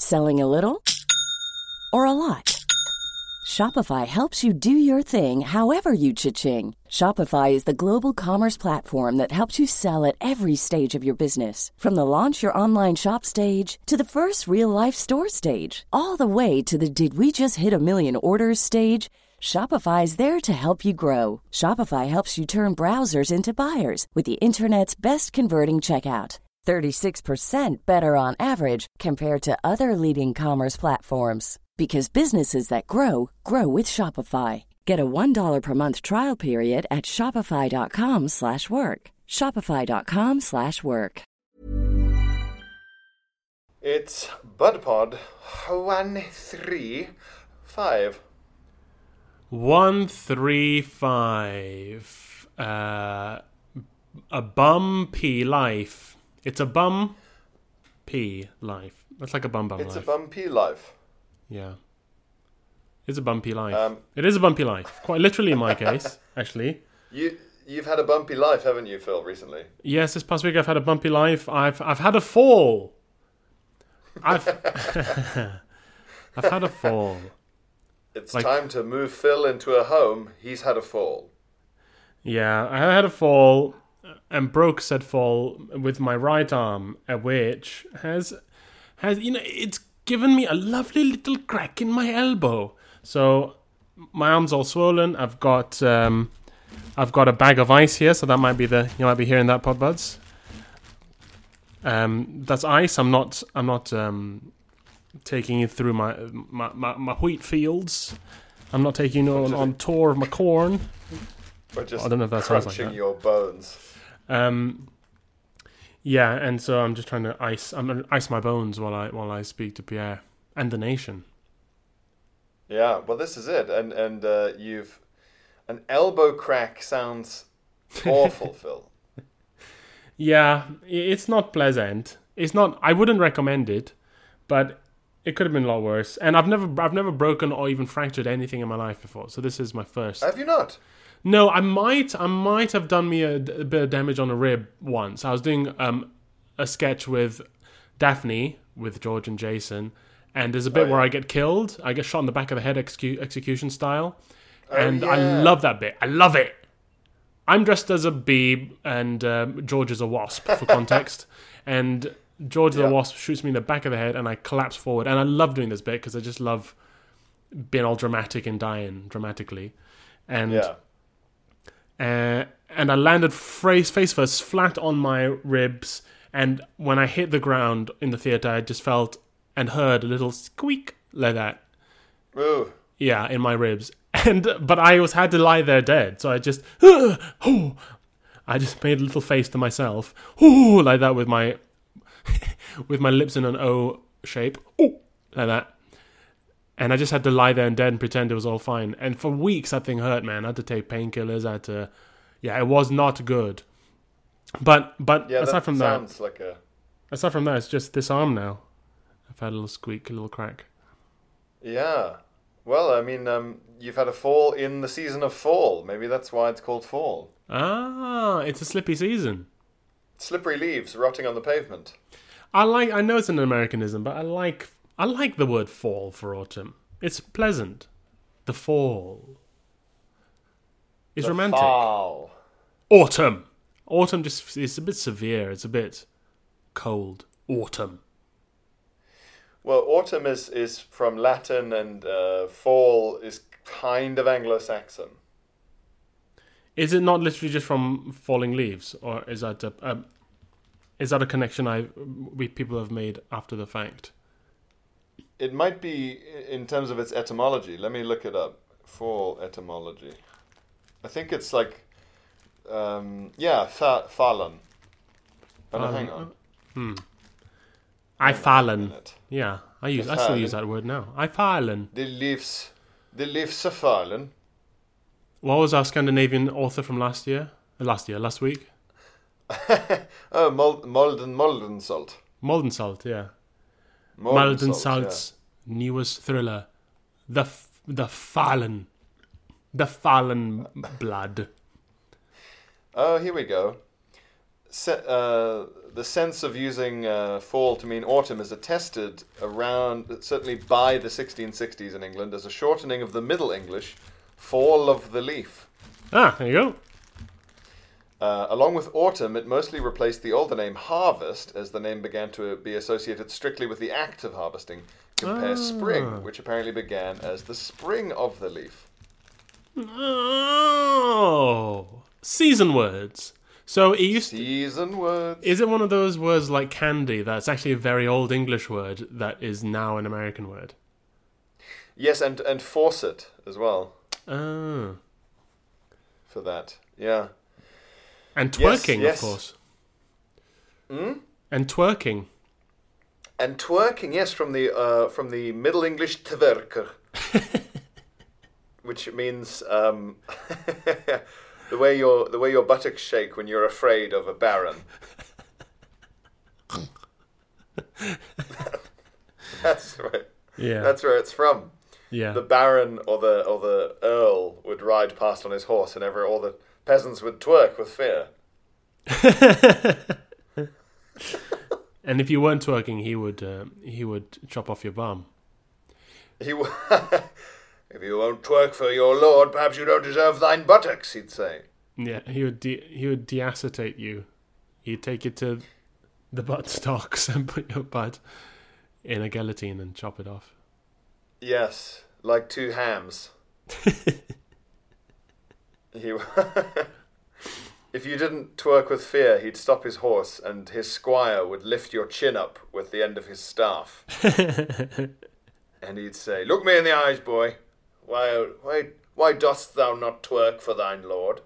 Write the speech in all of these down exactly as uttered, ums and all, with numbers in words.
Selling a little or a lot? Shopify helps you do your thing however you cha-ching. Shopify is the global commerce platform that helps you sell at every stage of your business. From the launch your online shop stage to the first real-life store stage, all the way to the did we just hit a million orders stage. Shopify is there to help you grow. Shopify helps you turn browsers into buyers with the internet's best converting checkout. thirty-six percent better on average compared to other leading commerce platforms. Because businesses that grow, grow with Shopify. Get a one dollar per month trial period at shopify.com slash work. Shopify.com slash work. It's BudPod one three five. One three five. Uh, a bumpy life. It's a bum pea life. That's like a bum bum It's life. a bumpy life. Yeah. It's a bumpy life. Um, it is a bumpy life. Quite literally in my case, actually. You you've had a bumpy life, haven't you, Phil, recently? Yes, this past week I've had a bumpy life. I've I've had a fall. I've I've had a fall. It's Like- time to move Phil into a home. He's had a fall. Yeah, I had a fall and broke said fall with my right arm, uh, which has has you know it's given me a lovely little crack in my elbow. So my arm's all swollen. I've got um, I've got a bag of ice here, so that might be the you might be hearing that, pod buds. Um, that's ice. I'm not I'm not um, taking you through my my, my my wheat fields. I'm not taking you on, on tour of my corn. Or just I don't know if that sounds like crunching that. your bones. Um, yeah, and so I'm just trying to ice. I'm gonna ice my bones while I while I speak to Pierre and the nation. Yeah, well, this is it. And, and uh, you've... An elbow crack sounds awful, Phil. Yeah, i- it's not pleasant. It's not. I wouldn't recommend it, but it could have been a lot worse. And I've never I've never broken or even fractured anything in my life before. So this is my first. Have you not? No, I might I might have done me a, a bit of damage on a rib once. I was doing um, a sketch with Daphne, with George and Jason, and there's a bit Oh, yeah. where I get killed. I get shot in the back of the head, execu- execution style, and I yeah. love that bit. I love it. I'm dressed as a bee, and um, George is a wasp, for context. And George Yeah. the wasp shoots me in the back of the head, and I collapse forward. And I love doing this bit because I just love being all dramatic and dying dramatically. And Yeah. uh, and I landed face, face first flat on my ribs, and when I hit the ground in the theatre, I just felt and heard a little squeak like that. Ooh. Yeah, in my ribs. And but I was had to lie there dead, so I just oh, I just made a little face to myself, oh, like that with my with my lips in an O shape, oh, like that. And I just had to lie there and dead and pretend it was all fine. And for weeks, that thing hurt, man. I had to take painkillers. I had to, yeah, it was not good. But but Yeah, aside that from sounds that, like a... aside from that, it's just this arm now. I've had a little squeak, a little crack. Yeah. Well, I mean, um, you've had a fall in the season of fall. Maybe that's why it's called fall. Ah, it's a slippy season. Slippery leaves rotting on the pavement. I like. I know it's an Americanism, but I like. I like the word fall for autumn. It's pleasant. The fall. It's The romantic. fall. Autumn. Autumn just it's a bit severe. It's a bit cold. Autumn. Well, autumn is, is from Latin, and uh, fall is kind of Anglo-Saxon. Is it not literally just from falling leaves, or is that a, a is that a connection I we people have made after the fact? It might be in terms of its etymology. Let me look it up. Fall etymology. I think it's like, um, yeah, fa- fallen. Oh, no, Um, hang on. Hmm. I Hang on a fallen. minute. Yeah, I use. The I still fallen. use that word now. I fallen. The leaves, the leaves are fallen. What was our Scandinavian author from last year? Uh, Last year, last week. Oh, Mol- Molden Moldensalt. Moldensalt, yeah. Moldensalt, Salt's newest thriller, the F- the Fallen, the Fallen Blood. Oh, here we go. se- uh, the sense of using uh, fall to mean autumn is attested around, certainly by the sixteen sixties in England, as a shortening of the Middle English fall of the leaf. Ah, there you go. Uh, along with autumn, it mostly replaced the older name harvest, as the name began to be associated strictly with the act of harvesting. Compare Ah. spring, which apparently began as the spring of the leaf. Oh, season words. So it used to, Season words. is it one of those words like candy that's actually a very old English word that is now an American word? Yes, and, and faucet as well Ah. for that. Yeah. And Yes, twerking, yes. of course. Hmm? And twerking. And twerking, yes, from the uh, from the Middle English twerker, which means um, the way your the way your buttocks shake when you're afraid of a baron. That's right. Yeah. That's where it's from. yeah. The baron or the or the earl would ride past on his horse, and ever all the peasants would twerk with fear. And if you weren't twerking, he would uh, he would chop off your bum. He w- If you won't twerk for your lord, perhaps you don't deserve thine buttocks, he'd say. Yeah, he would de- he would deacetate you. He'd take you to the butt stocks and put your butt in a guillotine and chop it off. Yes, like two hams. He, if you didn't twerk with fear, he'd stop his horse, and his squire would lift your chin up with the end of his staff, and he'd say, "Look me in the eyes, boy. Why, why, why dost thou not twerk for thine lord?"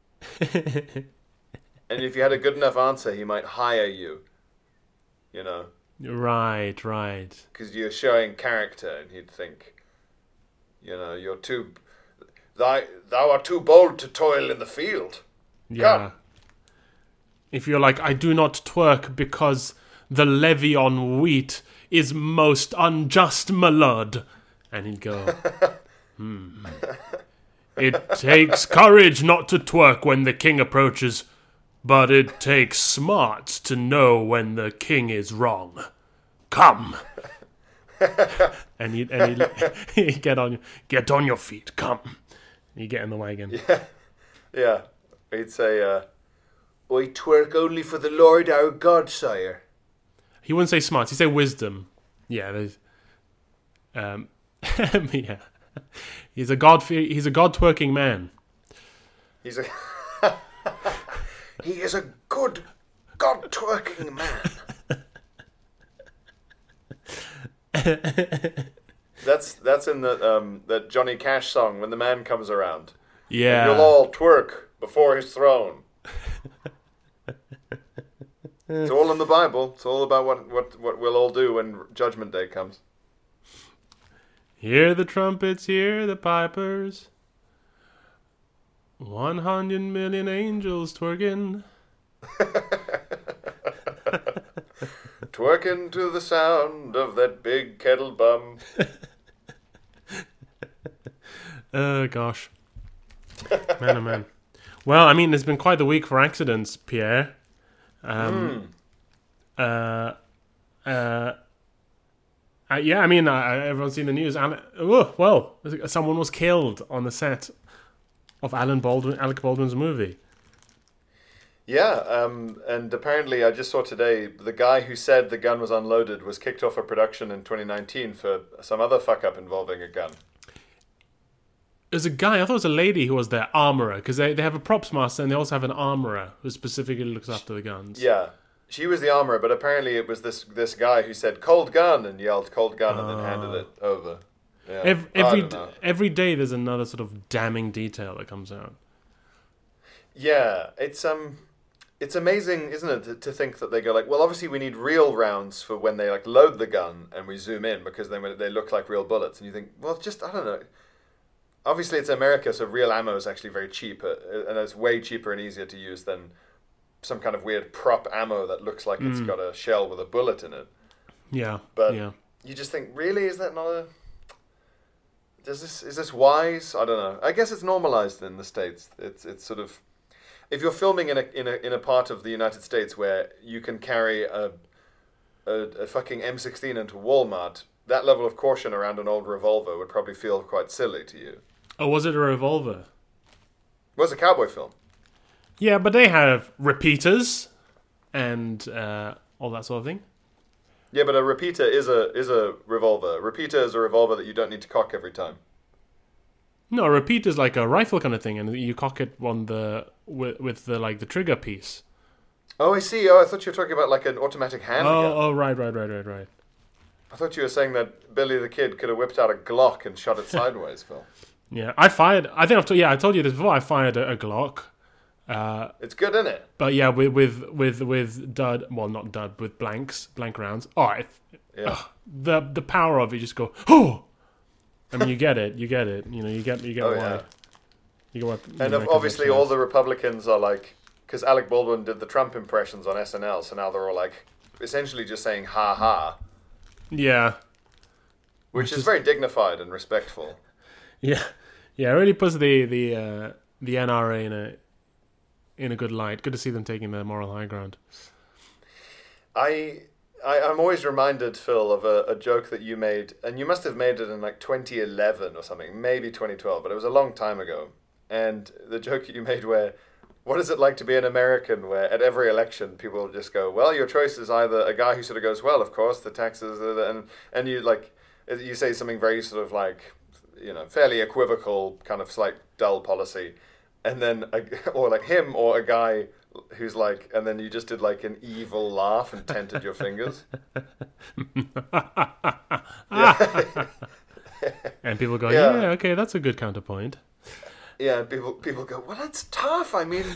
And if you had a good enough answer, he might hire you. You know, Right, right. because you're showing character, and he'd think, you know, you're too, thy, thou art too bold to toil in the field. Yeah. Come. If you're like, I do not twerk because the levy on wheat is most unjust, my lord. And he'd go, hmm. It takes courage not to twerk when the king approaches, but it takes smarts to know when the king is wrong. Come. and he'd, and he'd, he'd get on get on your feet, come. And you get in the wagon. Yeah, yeah. He'd say, uh, "I twerk only for the Lord our God, sire." He wouldn't say smarts, he'd say wisdom. Yeah, there's um yeah. He's a god he's a god twerking man. He's a he is a good God twerking man. That's that's in the um that Johnny Cash song, When the Man Comes Around. Yeah. You'll all twerk before his throne. It's all in the Bible. It's all about what, what, what we'll all do when Judgment Day comes. Hear the trumpets, hear the pipers. One hundred million angels twerking. Twerking to the sound of that big kettle bum. Oh, gosh. Man, oh, man. Well, I mean, it's been quite the week for accidents, Pierre. Um, mm. uh, uh, uh, yeah, I mean, uh, everyone's seen the news. Ale- oh, well, someone was killed on the set of Alan Baldwin, Alec Baldwin's movie. Yeah, um, and apparently I just saw today the guy who said the gun was unloaded was kicked off of production in twenty nineteen for some other fuck-up involving a gun. There's a guy, I thought it was a lady who was their armourer, because they, they have a props master and they also have an armourer who specifically looks after the guns. Yeah, she was the armourer, but apparently it was this this guy who said "cold gun" and yelled "cold gun" and uh, then handed it over. Yeah. Every every, I don't know. every day there's another sort of damning detail that comes out. Yeah, it's um, it's amazing, isn't it, to, to think that they go like, well, obviously we need real rounds for when they like load the gun and we zoom in because then they look like real bullets, and you think, well, just I don't know. Obviously, it's America, so real ammo is actually very cheap, uh, and it's way cheaper and easier to use than some kind of weird prop ammo that looks like mm. it's got a shell with a bullet in it. Yeah, but yeah. You just think, really, is that not a? Does this is this wise? I don't know. I guess it's normalized in the States. It's it's sort of, if you're filming in a in a in a part of the United States where you can carry a a, a fucking M sixteen into Walmart, that level of caution around an old revolver would probably feel quite silly to you. Oh, was it a revolver? It was a cowboy film. Yeah, but they have repeaters and uh, all that sort of thing. Yeah, but a repeater is a is a revolver. A repeater is a revolver that you don't need to cock every time. No, a repeater is like a rifle kind of thing, and you cock it on the with, with the like the trigger piece. Oh, I see. Oh, I thought you were talking about like an automatic handgun. Oh, oh, right, right, right, right, right. I thought you were saying that Billy the Kid could have whipped out a Glock and shot it sideways, Phil. Yeah, I fired. I think I've told. Yeah, I told you this before. I fired a, a Glock. Uh, it's good, isn't it? But yeah, with with with with dud. Well, not dud. With blanks, blank rounds. Oh, it, yeah. uh, the the power of it. You just go. Oh. I mean, you get it. You get it. You know, you get you get oh, why. Yeah. You get what. And you know, obviously, all the Republicans are like, because Alec Baldwin did the Trump impressions on S N L, so now they're all like, essentially just saying "ha ha." Yeah. Which, Which is, is very dignified and respectful. Yeah, yeah. It really puts the the uh, the N R A in a in a good light. Good to see them taking the moral high ground. I. I, I'm always reminded, Phil, of a, a joke that you made, and you must have made it in like twenty eleven or something, maybe twenty twelve, but it was a long time ago. And the joke you made where, what is it like to be an American where at every election people just go, well, your choice is either a guy who sort of goes, well, of course, the taxes, and and you like, you say something very sort of like, you know, fairly equivocal, kind of slight dull policy, and then, a, or like him or a guy who's like, and then you just did like an evil laugh and tented your fingers. Yeah. And people go, yeah. yeah, okay, that's a good counterpoint. Yeah, and people people go, well, that's tough. I mean,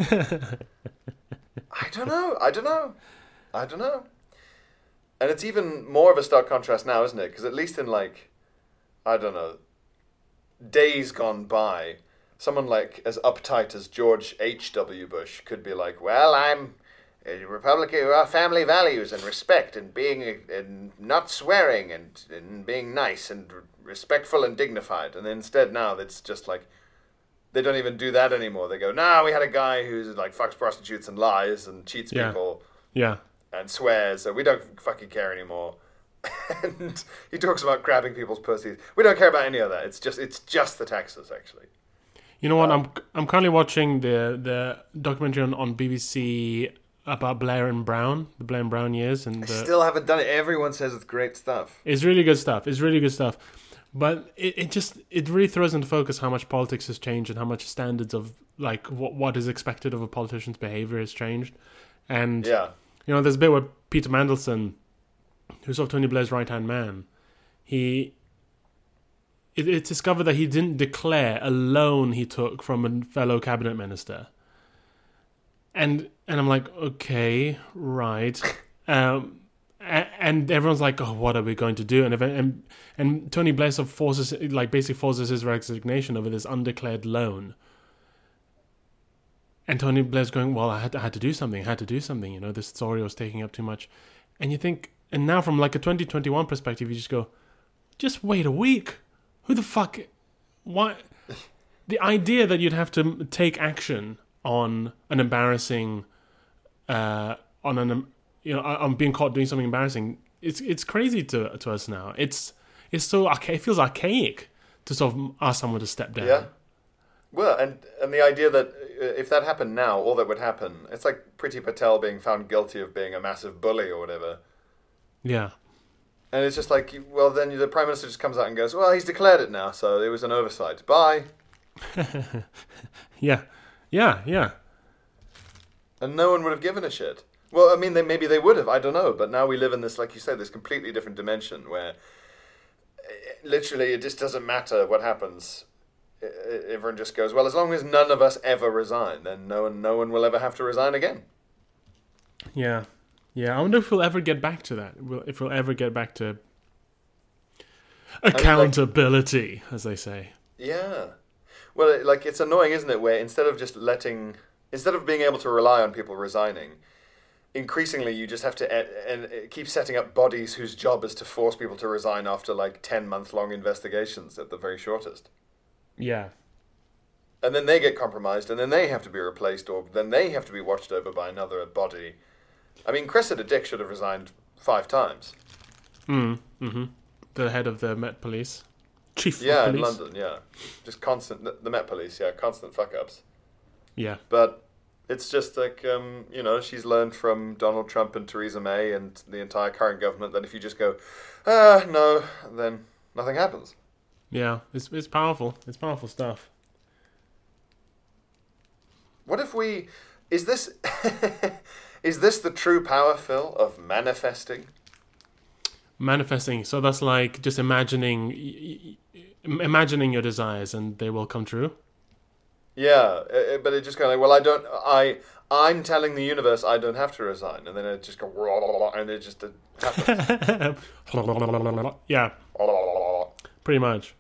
I don't know. I don't know. I don't know. And it's even more of a stark contrast now, isn't it? Because at least in like, I don't know, days gone by, someone like as uptight as George H W. Bush could be like, well, I'm a Republican, our family values and respect and being and not swearing and, and being nice and respectful and dignified. And instead now it's just like, they don't even do that anymore. They go, nah, we had a guy who's like fucks prostitutes and lies and cheats yeah. people. Yeah. And swears, so we don't fucking care anymore. And he talks about grabbing people's pussies. We don't care about any of that. It's just it's just the taxes, actually. You know what? I'm I'm currently watching the the documentary on, on B B C about Blair and Brown, the Blair and Brown years, and the, I still haven't done it. Everyone says it's great stuff. It's really good stuff. It's really good stuff, but it, it just it really throws into focus how much politics has changed and how much standards of like what what is expected of a politician's behavior has changed. And yeah, you know, there's a bit where Peter Mandelson, who's sort of Tony Blair's right hand man, he. It, it's discovered that he didn't declare a loan he took from a fellow cabinet minister, and and I'm like, okay, right, um, and, and everyone's like, oh, what are we going to do? And and and Tony Blair sort of forces, like, basically forces his resignation over this undeclared loan. And Tony Blair's going, well, I had to, I had to do something, I had to do something. You know, this story was taking up too much, and you think, and now from like a twenty twenty-one perspective, you just go, just wait a week. Who the fuck? Why? The idea that you'd have to take action on an embarrassing, uh, on an, you know, on being caught doing something embarrassing. It's it's crazy to to us now. It's it's so archaic. It feels archaic to sort of ask someone to step down. Yeah. Well, and and the idea that if that happened now, all that would happen, it's like Priti Patel being found guilty of being a massive bully or whatever. Yeah. And it's just like, well, then the Prime Minister just comes out and goes, well, he's declared it now, so it was an oversight. Bye. yeah. Yeah, yeah. And no one would have given a shit. Well, I mean, they, maybe they would have, I don't know. But now we live in this, like you said, this completely different dimension where literally it just doesn't matter what happens. Everyone just goes, well, as long as none of us ever resign, then no one, no one will ever have to resign again. Yeah. Yeah, I wonder if we'll ever get back to that. If we'll ever get back to accountability, I mean, like, as they say. Yeah. Well, like, it's annoying, isn't it, where instead of just letting... Instead of being able to rely on people resigning, increasingly you just have to and keep setting up bodies whose job is to force people to resign after, like, ten-month-long investigations at the very shortest. Yeah. and then they get compromised, and then they have to be replaced, or then they have to be watched over by another body. I mean, Cressida Dick should have resigned five times. Mm, mm-hmm. The head of the Met Police. Chief yeah, of Police. in London, yeah. Just constant, the, the Met Police, yeah, constant fuck-ups. Yeah. But it's just like, um, you know, she's learned from Donald Trump and Theresa May and the entire current government that if you just go, ah, no, then nothing happens. Yeah, it's it's powerful. It's powerful stuff. What if we... Is this... is this the true power, Phil, of manifesting? Manifesting. So that's like just imagining... Imagining your desires and they will come true? Yeah, it, but it just kind of like, well, I don't... I... I'm telling the universe I don't have to resign. And then it just go... And it just happens. Yeah. Pretty much.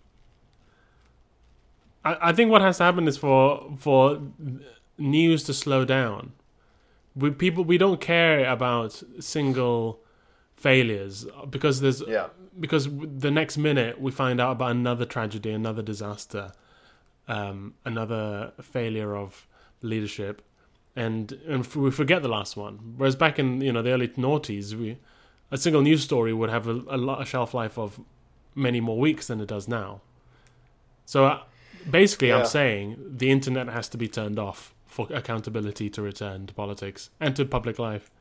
I, I think what has to happen is for for news to slow down. We people we don't care about single failures because there's yeah. because the next minute we find out about another tragedy, another disaster, um, another failure of leadership, and and we forget the last one. Whereas back in you know the early noughties, we a single news story would have a, a, a shelf life of many more weeks than it does now. So. Uh, Basically, yeah. I'm saying the internet has to be turned off for accountability to return to politics and to public life.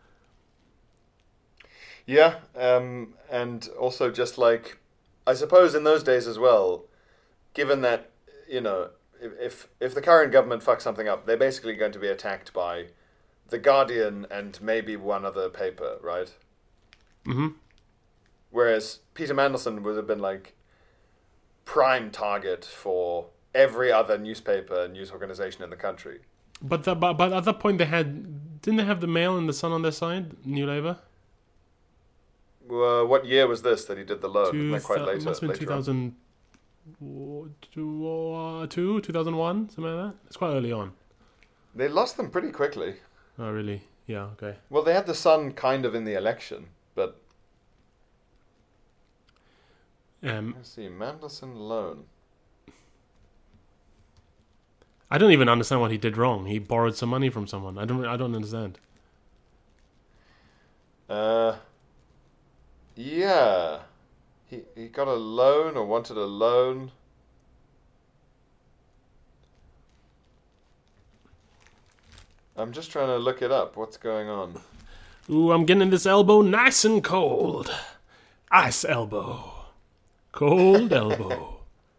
Yeah, um, and also just like, I suppose in those days as well, given that, you know, if if the current government fucks something up, they're basically going to be attacked by The Guardian and maybe one other paper, right? Mm-hmm. Whereas Peter Mandelson would have been like prime target for every other newspaper and news organization in the country. But, the, but but at that point they had didn't they have the Mail and the Sun on their side? New Labour. Uh, what year was this that he did the loan? Two, Wasn't that quite th- later. Must have been two thousand two, two thousand one, something like that. It's quite early on. They lost them pretty quickly. Oh really? Yeah. Okay. Well, they had the Sun kind of in the election, but um, let's see, Mandelson loan. I don't even understand what he did wrong. He borrowed some money from someone. I don't. I don't understand. Uh, yeah, he he got a loan or wanted a loan. I'm just trying to look it up. What's going on? Ooh, I'm getting this elbow nice and cold. Ice elbow. Cold elbow.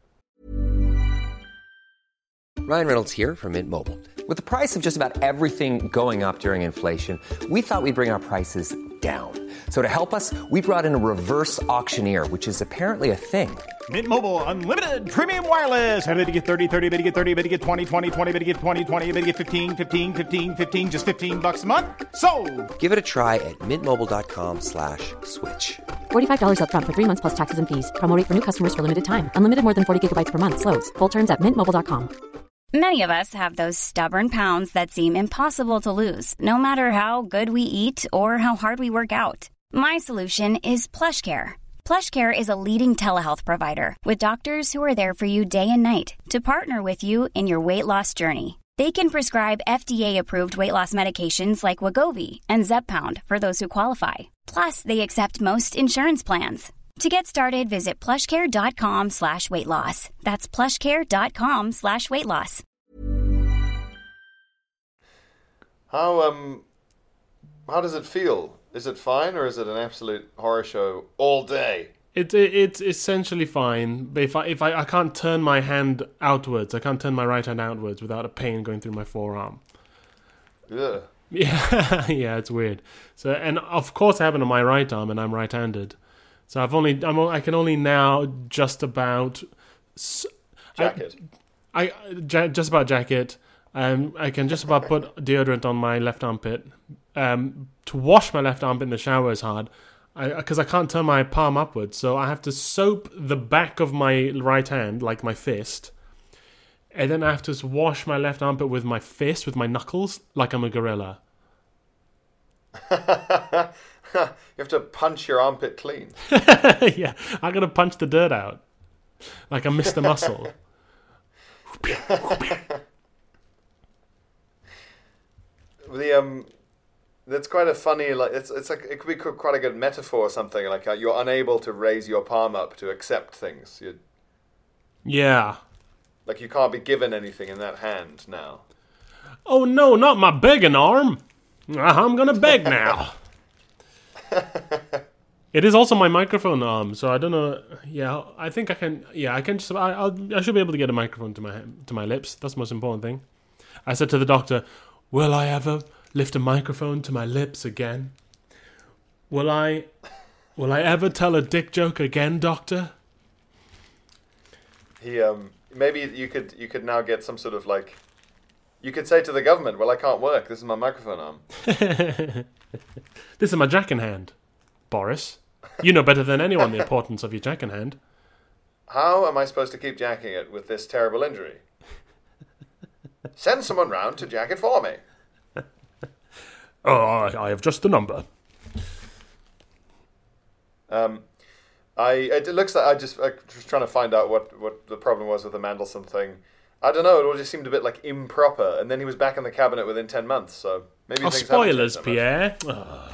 Ryan Reynolds here from Mint Mobile. With the price of just about everything going up during inflation, we thought we'd bring our prices down. So to help us, we brought in a reverse auctioneer, which is apparently a thing. Mint Mobile Unlimited Premium Wireless. How to get thirty, thirty, bit to get thirty, bit to get twenty, twenty, twenty, bit to get twenty, twenty, bit to get fifteen, fifteen, fifteen, fifteen, just fifteen bucks a month? Sold! Give it a try at mintmobile.com slash switch. forty-five dollars up front for three months plus taxes and fees. Promo rate for new customers for limited time. Unlimited more than forty gigabytes per month. Slows full terms at mint mobile dot com. Many of us have those stubborn pounds that seem impossible to lose, no matter how good we eat or how hard we work out. My solution is PlushCare. PlushCare is a leading telehealth provider with doctors who are there for you day and night to partner with you in your weight loss journey. They can prescribe F D A-approved weight loss medications like Wegovy and Zepbound for those who qualify. Plus, they accept most insurance plans. To get started, visit plushcare.com slash weight loss. That's plushcare.com slash weight loss. How um, how does it feel? Is it fine, or is it an absolute horror show all day? It, it it's essentially fine. But if I if I, I can't turn my hand outwards, I can't turn my right hand outwards without a pain going through my forearm. Yeah. Yeah, yeah, it's weird. So, and of course, it happened on my right arm, and I'm right-handed. So I've only, I'm, I can only now just about jacket. I, I just about jacket. Um, I can just about put deodorant on my left armpit. Um, to wash my left armpit in the shower is hard, because I, I can't turn my palm upwards. So I have to soap the back of my right hand, like my fist, and then I have to wash my left armpit with my fist, with my knuckles, like I'm a gorilla. You have to punch your armpit clean. Yeah, I'm going to punch the dirt out. Like I'm Mister Muscle. the um, that's quite a funny like it's it's like it could be quite a good metaphor or something like uh, you're unable to raise your palm up to accept things. You Yeah. like you can't be given anything in that hand now. Oh no, not my begging arm. I'm gonna beg now. It is also my microphone arm, so I don't know. Yeah, I think I can. Yeah, I can just. I, I'll, I should be able to get a microphone to my to my lips. That's the most important thing. I said to the doctor, "Will I ever lift a microphone to my lips again? Will I? Will I ever tell a dick joke again, doctor?" He um maybe you could you could now get some sort of like you could say to the government, "Well, I can't work. This is my microphone arm." This is my jack in hand, Boris. You know better than anyone the importance of your jack in hand. How am I supposed to keep jacking it with this terrible injury? Send someone round to jack it for me. Oh, I, I have just the number. Um, I it looks like I just I was trying to find out what, what the problem was with the Mandelson thing. I don't know. It all just seemed a bit like improper, and then he was back in the cabinet within ten months. So maybe Oh, things haven't spoilers, changed Pierre. Oh.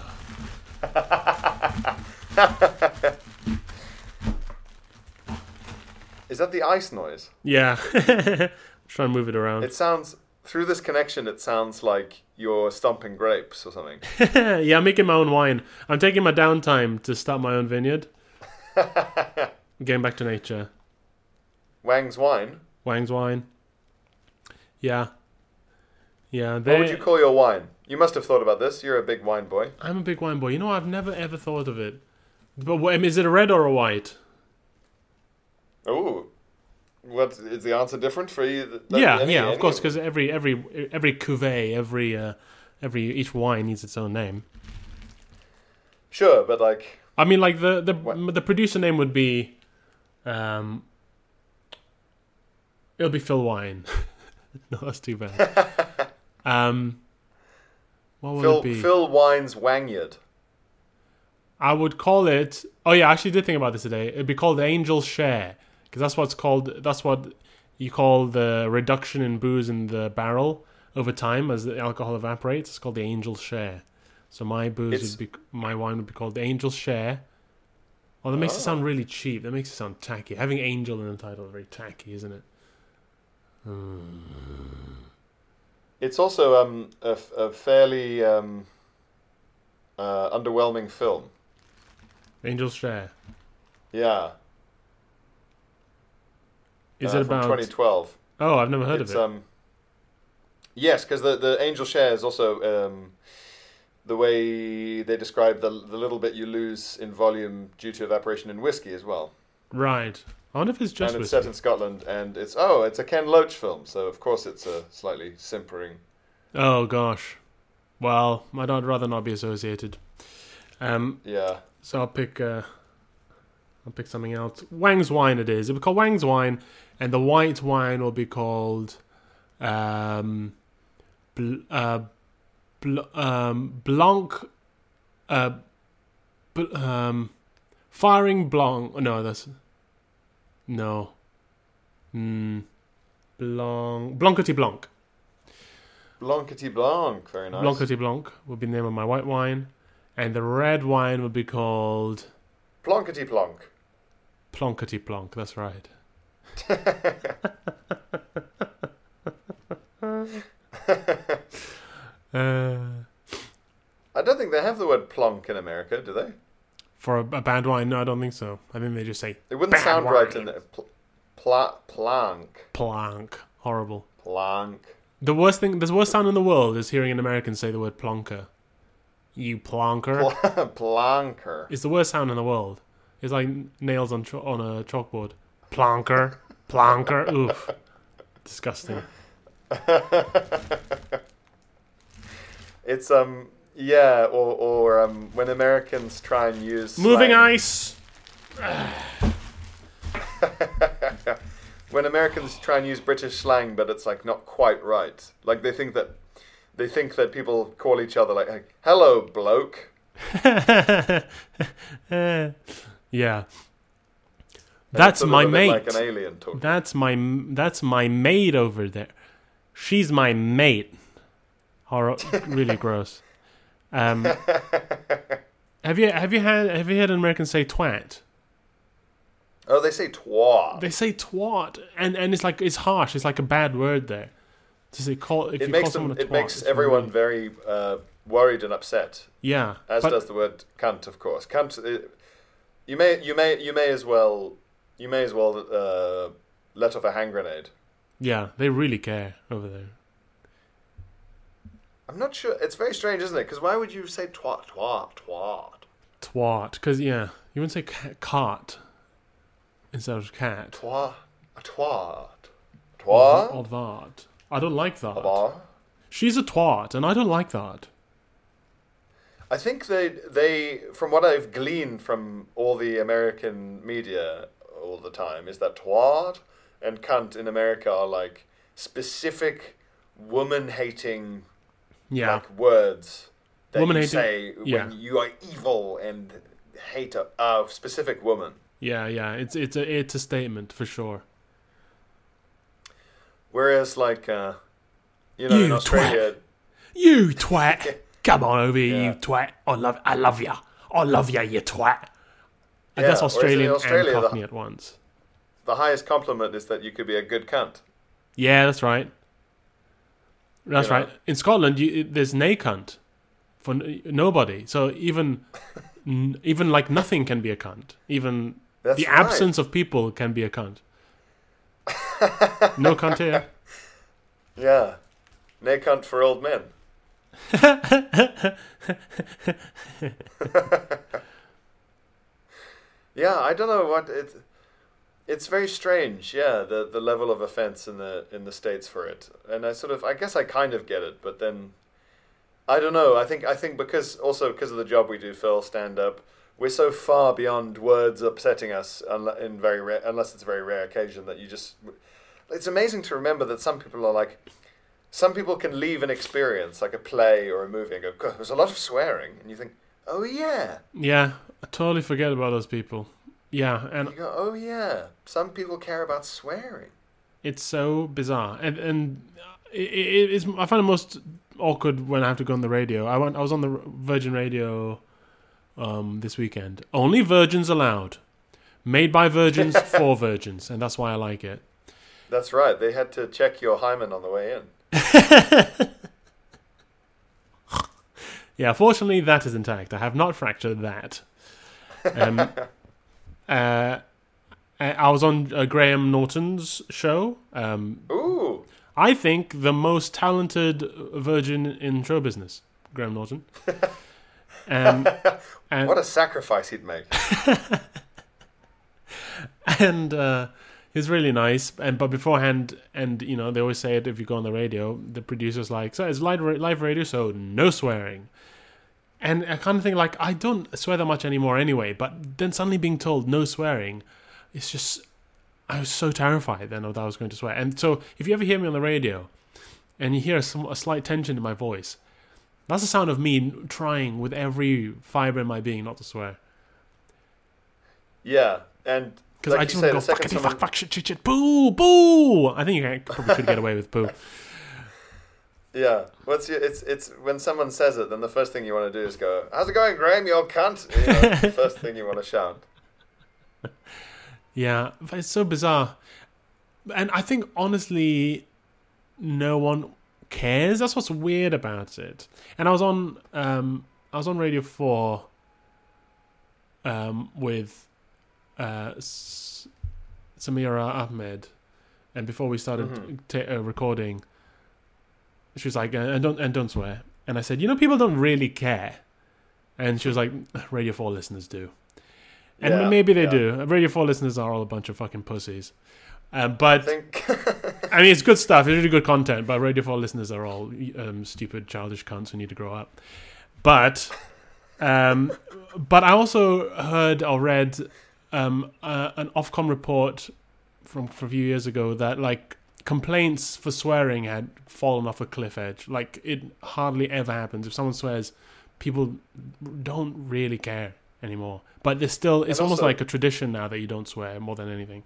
Is that the ice noise? Yeah. Try and move it around. It sounds through this connection. It sounds like you're stomping grapes or something. Yeah, I'm making my own wine. I'm taking my downtime to start my own vineyard. Getting back to nature. Wang's wine. Wang's wine. Yeah. Yeah. What would you call your wine? You must have thought about this. You're a big wine boy. I'm a big wine boy. You know, I've never ever thought of it. But what, is it a red or a white? Oh, what is the answer different for you? Than Yeah, any- yeah, any of course, because every every every cuvee, every uh, every each wine needs its own name. Sure, but like I mean, like the the What? the producer name would be, um, it'll be Phil Wine. No, that's too bad. um, what will Phil it be? Phil Wine's Wangyard. I would call it. Oh yeah, I actually did think about this today. It'd be called Angel Share because that's what's called. That's what you call the reduction in booze in the barrel over time as the alcohol evaporates. It's called the Angel Share. So my booze It's- would be my wine would be called the Angel Share. Oh, that makes it sound really cheap. That makes it sound tacky. Having Angel in the title is very tacky, isn't it? It's also um, a, f- a fairly um, uh, underwhelming film. Angel Share. Yeah. Is uh, it from about? twenty twelve? Oh, I've never heard It's of it. um. Yes, because the the Angel Share is also um, the way they describe the the little bit you lose in volume due to evaporation in whiskey as well. Right. I wonder if it's just and it's whiskey. set in Scotland, and it's oh, it's a Ken Loach film, so of course it's a slightly simpering. Oh gosh. Well, I'd rather not be associated. Um, Yeah. so I'll pick. Uh, I'll pick something else. Wang's wine. It is. It'll be called Wang's wine, and the white wine will be called, um, bl- uh, bl- um, Blanc, uh, bl- um, firing Blanc. No, that's no. Mm, Blanc, Blancety Blanc. Blancety Blanc, very nice. Blancety Blanc will be the name of my white wine, and the red wine will be called Plankety Plonk. Plonkety Plonk. That's right. uh, I don't think they have the word plonk in America, do they? for a, a bad wine, no, I don't think so. I think they just say It wouldn't bad sound wine. right in there. Pl- pla- plank. Plank. Horrible. Plank. The worst thing, the worst sound in the world is hearing an American say the word plonker. You plonker. Pl- planker. It's the worst sound in the world. It's like nails on cho- on a chalkboard. Plonker. Plonker. Oof. Disgusting. It's um yeah, or or um when Americans try and use Moving slang- ice. when Americans try and use British slang, but it's like not quite right. Like they think that they think that people call each other like, like "Hello, bloke." Yeah. And That's it's a my little bit mate. like an alien talking. That's my that's my maid over there. She's my mate. horror, really gross. Um, have you have you had have you heard an American say twat? Oh, they say twat. They say twat, and, and it's like it's harsh. It's like a bad word there. Does it call if it you makes call someone them, a twat? It makes it's everyone really... very uh, worried and upset. Yeah, as but... does the word cunt, of course. Cunt. Uh, you may you may you may as well you may as well uh, let off a hand grenade. Yeah, they really care over there. I'm not sure. It's very strange, isn't it? Because why would you say twat, twat, twat? Twat. Because, yeah, you wouldn't say ca- cart instead of cat. Twat. A twat. Twat? Or, or that. I don't like that. Twat? She's a twat, and I don't like that. I think they, they, from what I've gleaned from all the American media all the time, is that twat and cunt in America are like specific woman-hating... Yeah. Like words that woman you hating, say yeah. when you are evil and hate a, a specific woman. Yeah, yeah, it's it's a it's a statement for sure. Whereas, like, uh, you know, you in Australia, twat. you twat, come on over here, yeah. you twat. I love, I love you, I love you, you twat. And yeah, that's Australian Australia, and Cockney the, at once. The highest compliment is that you could be a good cunt. Yeah, that's right. That's you know? right. In Scotland, you, there's nae cunt for n- nobody. So even, n- even like nothing can be a cunt. Even That's the right. absence of people can be a cunt. No cunt here. Yeah, nae cunt for old men. Yeah, I don't know what it. It's very strange, yeah, the the level of offense in the in the States for it, and I sort of, I guess I kind of get it, but then, I don't know. I think I think because also because of the job we do, Phil, stand up, we're so far beyond words upsetting us, in very rare, unless it's a very rare occasion that you just. It's amazing to remember that some people are like, some people can leave an experience like a play or a movie and go, God, there's a lot of swearing, and you think, oh yeah, Yeah, I totally forget about those people. Yeah, and you go, oh yeah, some people care about swearing. it's so bizarre, and and it, it, it's I find it most awkward when I have to go on the radio. I went, I was on the Virgin Radio um, this weekend. Only virgins allowed, made by virgins for virgins, and that's why I like it. That's right. They had to check your hymen on the way in. Yeah, fortunately that is intact. I have not fractured that. Um, uh, I was on uh, Graham Norton's show. Um, Ooh. I think the most talented virgin in show business, Graham Norton. Um, and, What a sacrifice he'd make. and uh, he's really nice. And but beforehand, and you know, they always say it if you go on the radio. The producer's like, "So it's live live radio, so no swearing." And I kind of think like I don't swear that much anymore anyway. But then suddenly being told no swearing, it's just I was so terrified then that I was going to swear. And so if you ever hear me on the radio, and you hear a, a slight tension in my voice, that's the sound of me trying with every fibre in my being not to swear. Yeah, and Because like I you just say, want the to go second fuckity someone, fuck fuck shit shit shit boo boo. I think you can, probably could get away with boo. yeah, what's your, it's it's when someone says it, then the first thing you want to do is go, "How's it going, Graham? You old cunt!" You know, it's the first thing you want to shout. Yeah, but it's so bizarre, and I think honestly, no one cares. That's what's weird about it. And I was on um I was on Radio Four um with uh S- Samira Ahmed, and before we started Mm-hmm. ta- uh, recording, she was like, uh, and don't and don't swear. And I said, you know, people don't really care. And she was like, Radio Four listeners do. And Yeah, maybe they yeah. do. Radio Four listeners are all a bunch of fucking pussies. Uh, but I think I mean, it's good stuff. It's really good content. But Radio Four listeners are all um, stupid, childish cunts who need to grow up. But, um, but I also heard or read um, uh, an Ofcom report from, from a few years ago that like complaints for swearing had fallen off a cliff edge. Like it hardly ever happens. If someone swears, people don't really care anymore. But there's still, it's And almost also- like a tradition now that you don't swear more than anything.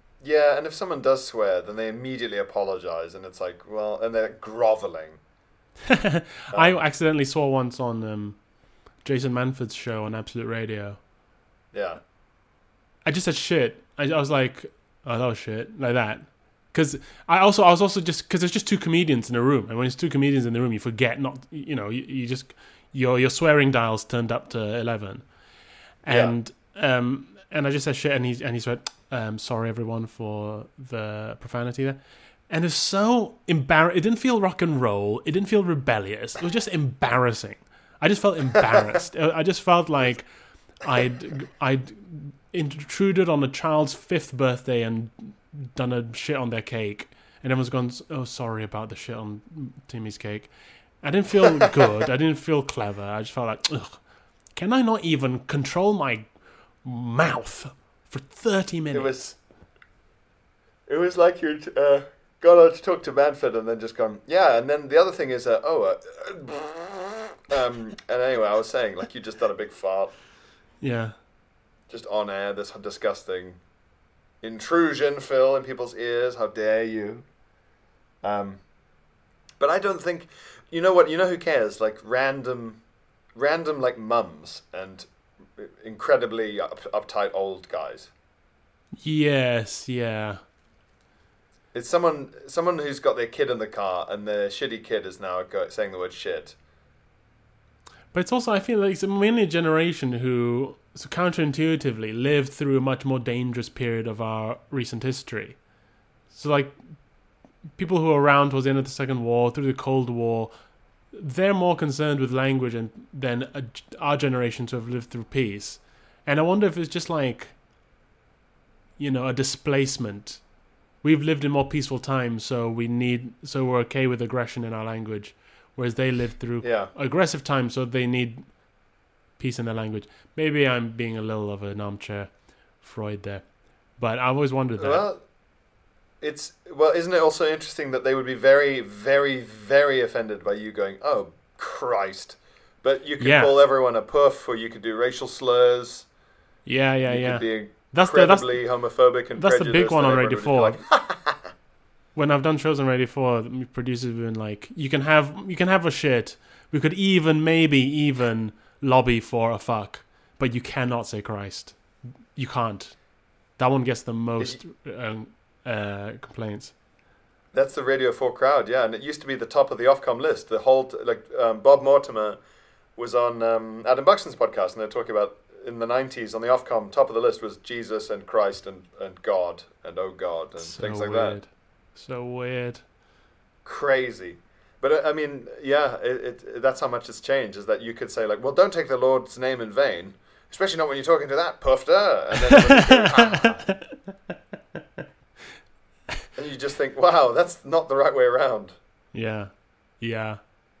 yeah, and if someone does swear, then they immediately apologize, and it's like, well, and they're groveling. I accidentally swore once on um, Jason Manford's show on Absolute Radio. Yeah. I just said shit. I, I was like, oh, that was shit, like that. Because I also, I was also just because there's just two comedians in a room, and when there's two comedians in the room, you forget not, you know, you, you just your your swearing dial's turned up to eleven, and yeah. um and I just said shit, and he and he said, um, sorry everyone for the profanity there, and it's so embarrassing. It didn't feel rock and roll. It didn't feel rebellious. It was just embarrassing. I just felt embarrassed. I just felt like I'd I'd intruded on a child's fifth birthday and done a shit on their cake, and everyone's gone, oh, sorry about the shit on Timmy's cake. I didn't feel good. I didn't feel clever. I just felt like, ugh, can I not even control my mouth for thirty minutes? It was, it was like you'd uh, gone out to talk to Manford and then just gone, yeah, and then the other thing is, uh, oh, uh, um, and anyway, I was saying, like, you just done a big fart. Yeah. Just on air, this disgusting intrusion, Phil, in people's ears. How dare you? Um, but I don't think, you know what? You know who cares? Like random, random like mums and incredibly up, uptight old guys. Yes, yeah. It's someone, someone who's got their kid in the car, and the shitty kid is now go, saying the word shit. But it's also, I feel like it's mainly a generation who, so counterintuitively, lived through a much more dangerous period of our recent history. So, like, people who were around towards the end of the Second War, through the Cold War, they're more concerned with language and, than a, our generations who have lived through peace. And I wonder if it's just like, you know, a displacement. We've lived in more peaceful times, so we need, so we're okay with aggression in our language. Whereas they lived through yeah. aggressive times, so they need peace in their language. Maybe I'm being a little of an armchair Freud there, but I always wondered that. Well, it's well, isn't it also interesting that they would be very, very, very offended by you going, "Oh, Christ!" But you could yeah. call everyone a puff, or you could do racial slurs. Yeah, yeah, you yeah. Could be that's the that's homophobic and that's the big one on Radio Four. Like, when I've done shows on Radio Four, producers have been like, "You can have, you can have a shit. We could even, maybe, even lobby for a fuck, but you cannot say Christ. You can't." That one gets the most um, uh, complaints. That's the Radio Four crowd, yeah, and it used to be the top of the Ofcom list. The whole like um, Bob Mortimer was on um, Adam Buxton's podcast, and they're talking about in the nineties on the Ofcom top of the list was Jesus and Christ and, and God and oh God and so things like weird. that. So weird. Crazy. But I mean, yeah, it, it, that's how much it's changed, is that you could say, like, well, don't take the Lord's name in vain, especially not when you're talking to that puffter. And then ah. And you just think, wow, that's not the right way around. Yeah. Yeah.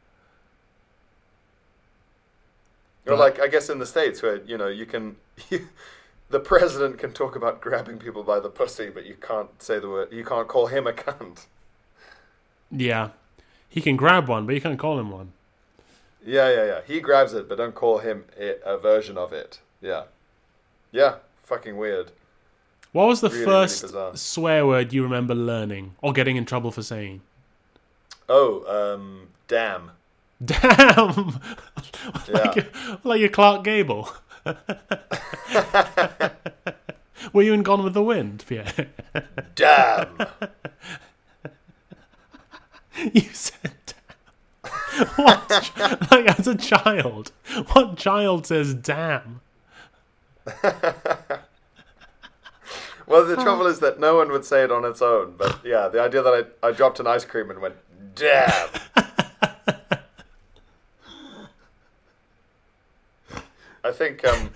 Or like, I guess in the States where, you know, you can... You, the president can talk about grabbing people by the pussy, but you can't say the word. You can't call him a cunt. Yeah, he can grab one, but you can't call him one. Yeah, yeah, yeah. He grabs it, but don't call him it, a version of it. Yeah, yeah. Fucking weird. What was the really, first really swear word you remember learning or getting in trouble for saying? Oh, um, damn. Damn. like, Yeah. like your Clark Gable. Were you in Gone with the Wind, Pierre? Damn. You said damn. What? Like as a child, what child says damn? Well, the trouble is that no one would say it on its own. But yeah, the idea that I, I dropped an ice cream and went, damn. I think, um...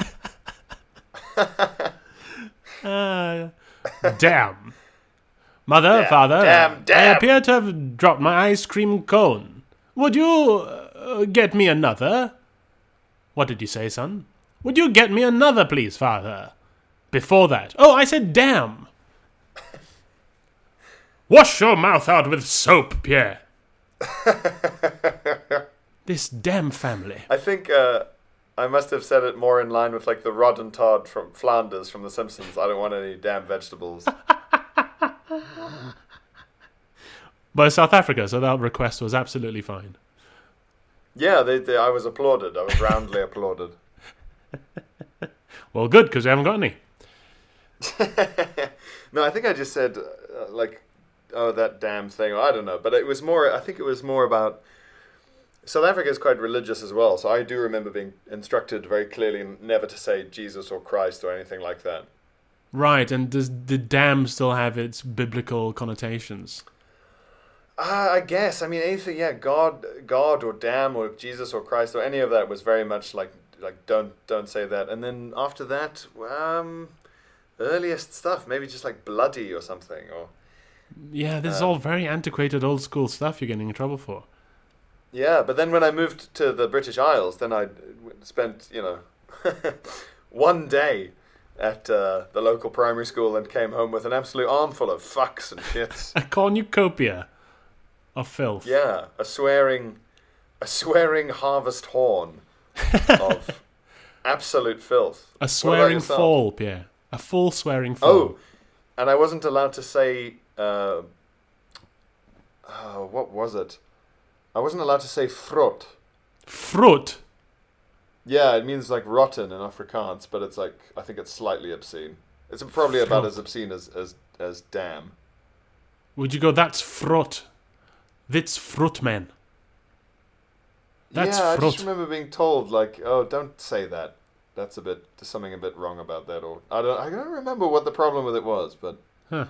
uh, damn. Mother, damn, father, damn, damn. I appear to have dropped my ice cream cone. Would you uh, get me another? What did you say, son? Would you get me another, please, father? Before that. Oh, I said damn. Wash your mouth out with soap, Pierre. This damn family. I think uh, I must have said it more in line with like the Rod and Todd from Flanders from The Simpsons. I don't want any damn vegetables. But South Africa, so that request was absolutely fine. Yeah, they, they, I was applauded. I was roundly applauded. Well, good, because we haven't got any. No, I think I just said, uh, like, oh, that damn thing. I don't know. But it was more, I think it was more about, South Africa is quite religious as well. So I do remember being instructed very clearly never to say Jesus or Christ or anything like that. Right, and does the damn still have its biblical connotations? Uh, I guess. I mean, anything, yeah, God, God or damn or Jesus or Christ or any of that was very much like, like don't, don't say that. And then after that, um, earliest stuff, maybe just like bloody or something. Or Yeah, this is um, all very antiquated, old school stuff you're getting in trouble for. Yeah, but then when I moved to the British Isles, then I spent, you know, one day at uh, the local primary school and came home with an absolute armful of fucks and shits. A cornucopia of filth. Yeah, a swearing, a swearing harvest horn of absolute filth. A What about swearing yourself? foal, Pierre. A full swearing foal. Oh, and I wasn't allowed to say, uh, oh, what was it? I wasn't allowed to say fruit. Fruit. Yeah, it means like rotten in Afrikaans, but it's like, I think it's slightly obscene. It's probably about Fruit. as obscene as, as, as damn. Would you go, that's fruit. That's fruit, man. That's yeah, fruit. I just remember being told, like, oh, don't say that. That's a bit, there's something a bit wrong about that. Or I don't, I don't remember what the problem with it was, but... Huh.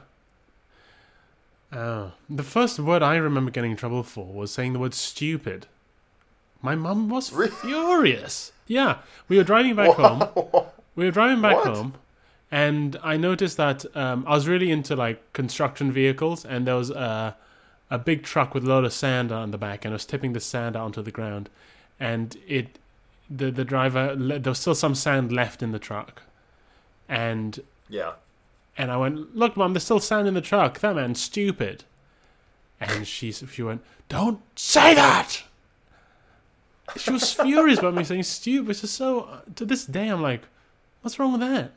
Oh. The first word I remember getting in trouble for was saying the word stupid. My mum was Really? furious. Yeah. We were driving back home. We were driving back What? home. And I noticed that um, I was really into like construction vehicles, and there was a, a big truck with a load of sand on the back, and it was tipping the sand out onto the ground. And it, the the driver, there was still some sand left in the truck. And Yeah. and I went, look, Mum, there's still sand in the truck. That man's stupid. And she she went, don't say that. She was furious about me saying stupid. It's just so, to this day, I'm like, what's wrong with that?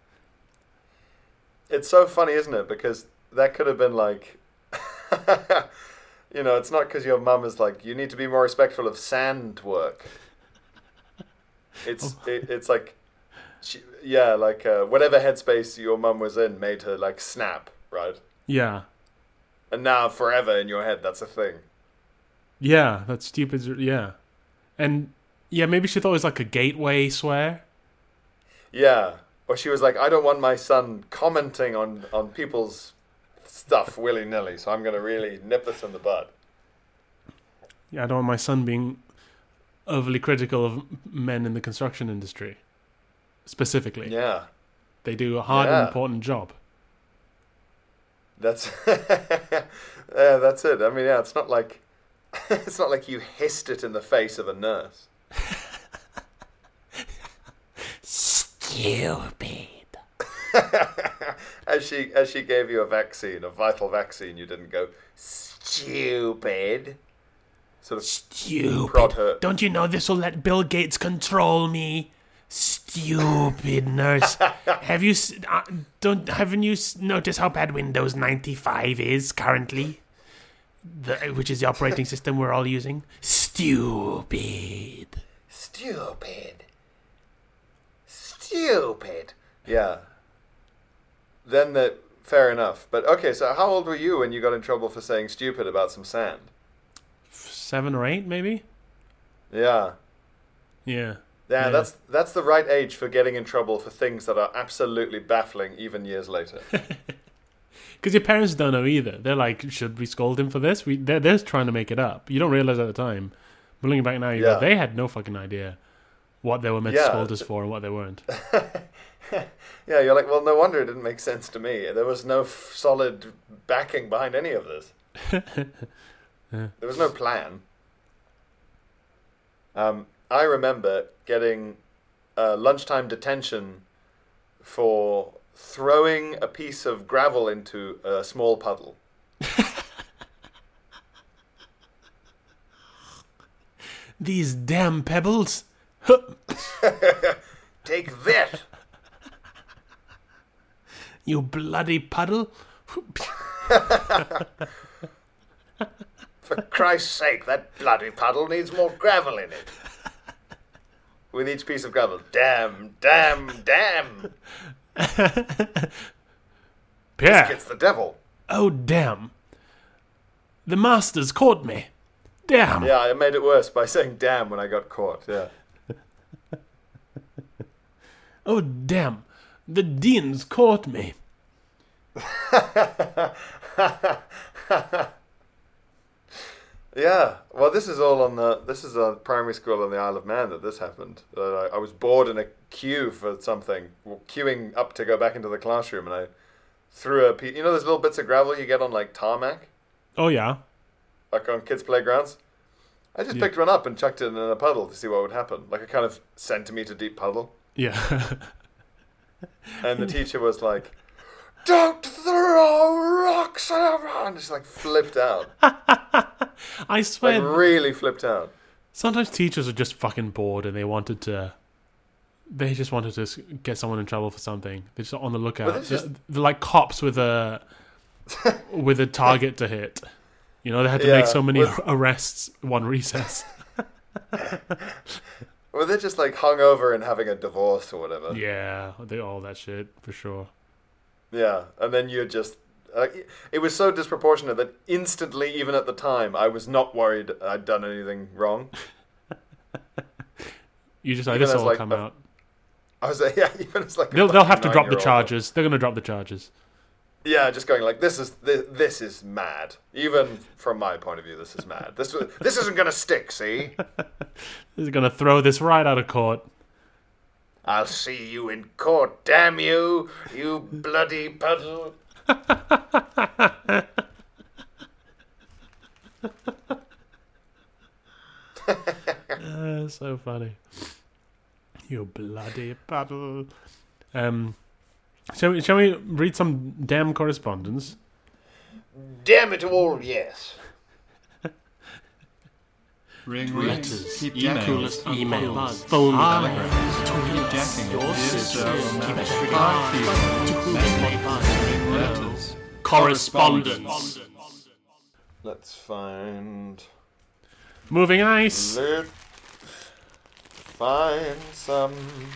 It's so funny, isn't it? Because that could have been like, you know, it's not because your mum is like, you need to be more respectful of sand work. It's it, it's like, she, yeah, like uh, whatever headspace your mum was in made her like snap, right? Yeah. And now forever in your head, that's a thing. Yeah, that's stupid. Yeah. And yeah, maybe she thought it was like a gateway swear. Yeah. Or she was like, I don't want my son commenting on, on people's stuff willy-nilly, so I'm going to really nip this in the bud. Yeah, I don't want my son being overly critical of men in the construction industry. Specifically. Yeah. They do a hard Yeah. and important job. That's yeah, that's it. I mean, yeah, it's not like it's not like you hissed it in the face of a nurse. Stupid. as she as she gave you a vaccine, a vital vaccine, you didn't go stupid. Sort of prod her. Stupid. Don't you know this will let Bill Gates control me? Stupid nurse. Have you s- uh, don't haven't you s- noticed how bad Windows ninety-five is currently? The, which is the operating system we're all using. Stupid. Stupid. Stupid. Yeah. Then the fair enough. But okay, so how old were you when you got in trouble for saying stupid about some sand? Seven or eight, maybe. Yeah. Yeah. Yeah, Yeah. that's that's the right age for getting in trouble for things that are absolutely baffling even years later. Because your parents don't know either. They're like, should we scold him for this? We they're, they're trying to make it up. You don't realize at the time. But looking back now, you Yeah. go, they had no fucking idea what they were meant to Yeah. scold us for and what they weren't. Yeah, you're like, well, no wonder it didn't make sense to me. There was no f- solid backing behind any of this. There was no plan. Um, I remember getting uh, lunchtime detention for throwing a piece of gravel into a small puddle. These damn pebbles. Take that! You bloody puddle. For Christ's sake, that bloody puddle needs more gravel in it. With each piece of gravel. Damn, damn, damn. Pierre. This gets the devil. Oh, damn. The master's caught me. Damn. Yeah, I made it worse by saying damn when I got caught, yeah. Oh, damn. The dean's caught me. Yeah, well, this is all on the. This is a primary school on the Isle of Man that this happened. Uh, I, I was bored in a queue for something, queuing up to go back into the classroom, and I threw a. Pe- you know those little bits of gravel you get on like tarmac, Oh, yeah. like on kids' playgrounds. I just Yeah. picked one up and chucked it in a puddle to see what would happen, like a kind of centimeter deep puddle. Yeah. And the teacher was like, "Don't throw rocks!" And just like flipped out, I swear. like really flipped out. Sometimes teachers are just fucking bored and they wanted to. They just wanted to s- get someone in trouble for something. They're just on the lookout. Well, this they're, is- they're like cops with a with a target to hit. You know, they had to Yeah, make so many with- arrests one recess. Well, they're just like hungover and having a divorce or whatever. Yeah, they all that shit for sure. Yeah, and then you just. Uh, it was so disproportionate that instantly, even at the time, I was not worried I'd done anything wrong. You just like Even this as, will like, come a- out. I was like, yeah, even as like a They'll they'll have to drop the nine-year-old. charges. They're gonna drop the charges. Yeah, just going like, this is this, this is mad. Even from my point of view, this is mad. This this isn't gonna stick. See, They're gonna throw this right out of court. I'll see you in court. Damn you, you bloody puddle. Uh, so funny. You bloody puddle. Um, shall we, shall we read some damn correspondence? Damn it all, yes. Ring Letters, keep emails, jacking, emails, phone keep jacking. Dear sir, remember to reply to you. Message, ring letters. Correspondence. Let's find. Moving ice. Let's find some.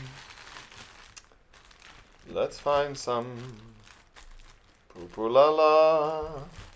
Let's find some. Poo poo la la.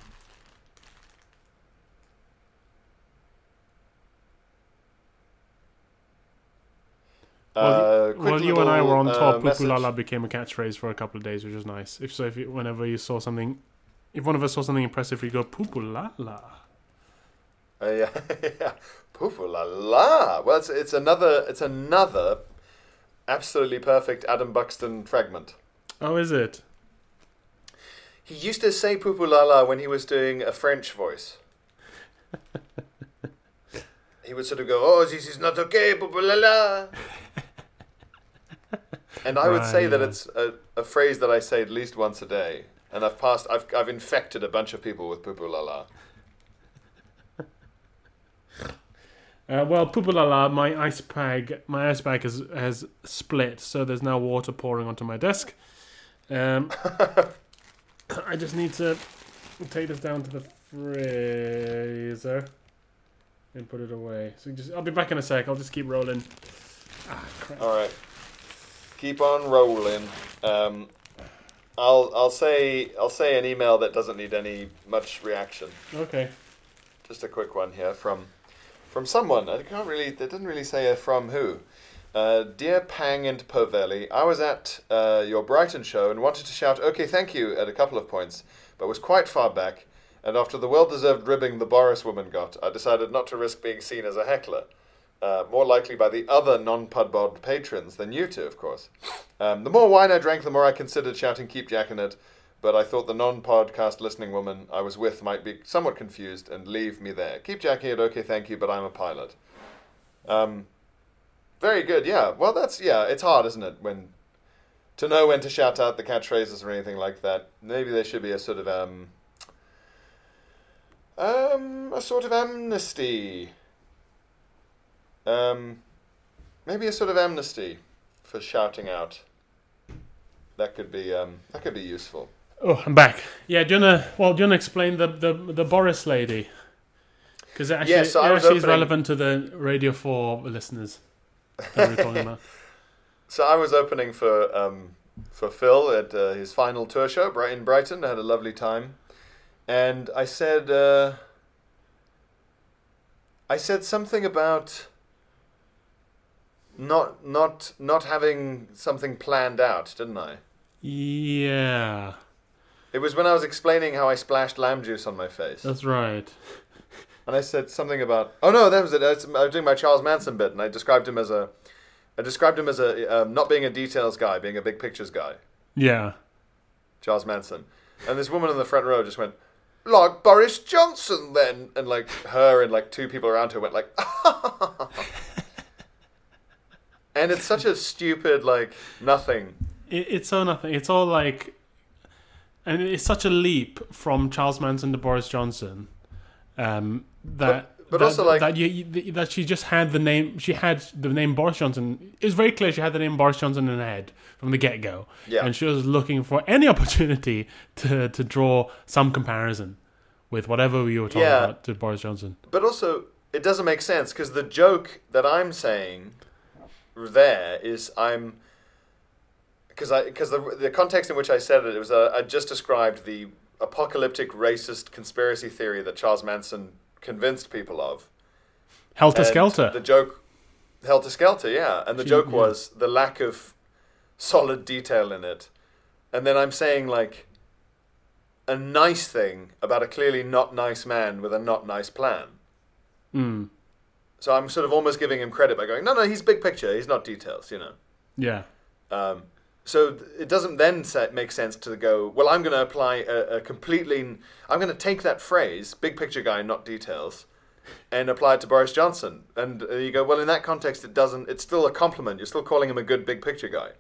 Well, Uh, quick well, you and I were on little, top. uh, Poo message. la la became a catchphrase for a couple of days, which was nice. If so, if you, whenever you saw something, if one of us saw something impressive, we go poo poo la la. Uh, yeah, yeah. Poof la la. Well, it's, it's another it's another absolutely perfect Adam Buxton fragment. Oh, is it? He used to say poo la la when he was doing a French voice. He would sort of go, "Oh, this is not okay, poo la la." And I would say Right, that yeah. it's a, a phrase that I say at least once a day, and I've passed I've I've infected a bunch of people with poo la la. Uh, well, poo poo la la, my ice bag, my ice bag has has split, so there's now water pouring onto my desk. Um, I just need to take this down to the freezer and put it away. So just, I'll be back in a sec. I'll just keep rolling. Ah, crap. All right, keep on rolling. Um, I'll I'll say I'll say an email that doesn't need any much reaction. Okay. Just a quick one here from from someone. I can't really. They didn't really say a from who. Uh, Dear Pang and Povelli, I was at uh, your Brighton show and wanted to shout "Okay, thank you" at a couple of points, but was quite far back. And after the well-deserved ribbing the Boris woman got, I decided not to risk being seen as a heckler. Uh, more likely by the other non-Pudbod patrons than you two, of course. Um, the more wine I drank, the more I considered shouting "Keep jacking it," but I thought the non-podcast listening woman I was with might be somewhat confused and leave me there. Keep jacking it, okay, thank you, but I'm a pilot. Um, very good, yeah. Well, that's, yeah, it's hard, isn't it, when to know when to shout out the catchphrases or anything like that. Maybe there should be a sort of, um, um, a sort of amnesty. Um, maybe a sort of amnesty for shouting out. That could be, um, that could be useful. Oh, I'm back. Yeah, do you wanna? Well, do you wanna explain the the the Boris lady? Because it actually, Yeah, so it I was actually is opening- relevant to the Radio four listeners that we're talking about. So I was opening for um, for Phil at uh, his final tour show Bri- in Brighton. I had a lovely time, and I said uh, I said something about not not not having something planned out, didn't I? Yeah, It was when I was explaining how I splashed lamb juice on my face, that's right. and I said something about oh no, that was it. I was, I was doing my Charles Manson bit, and I described him as a I described him as a um, not being a details guy, being a big pictures guy. Yeah. Charles Manson. And this woman in the front row just went, like Boris Johnson then. And like her and like two people around her went like, and it's such a stupid, like, nothing. It, it's so nothing. It's all like, and it's such a leap from Charles Manson to Boris Johnson. Um, that. But that, also, like- that, you, you, that she just had the name. She had the name Boris Johnson. It was very clear she had the name Boris Johnson in her head from the get go, Yeah. and she was looking for any opportunity to to draw some comparison with whatever we were talking Yeah. about to Boris Johnson. But also, it doesn't make sense because the joke that I'm saying there is I'm because I because the the context in which I said it, it was uh, I just described the apocalyptic racist conspiracy theory that Charles Manson convinced people of. Helter And Skelter. The joke, Helter Skelter, yeah. And the She- joke yeah. was the lack of solid detail in it. And then I'm saying, like, a nice thing about a clearly not nice man with a not nice plan. Mm. So I'm sort of almost giving him credit by going, no, no, he's big picture, he's not details, you know. Yeah. Um, so th- it doesn't then sa- make sense to go, well, I'm going to apply a, a completely... I'm going to take that phrase, big picture guy, not details, and apply it to Boris Johnson. And uh, you go, well, in that context, it doesn't... It's still a compliment. You're still calling him a good big picture guy.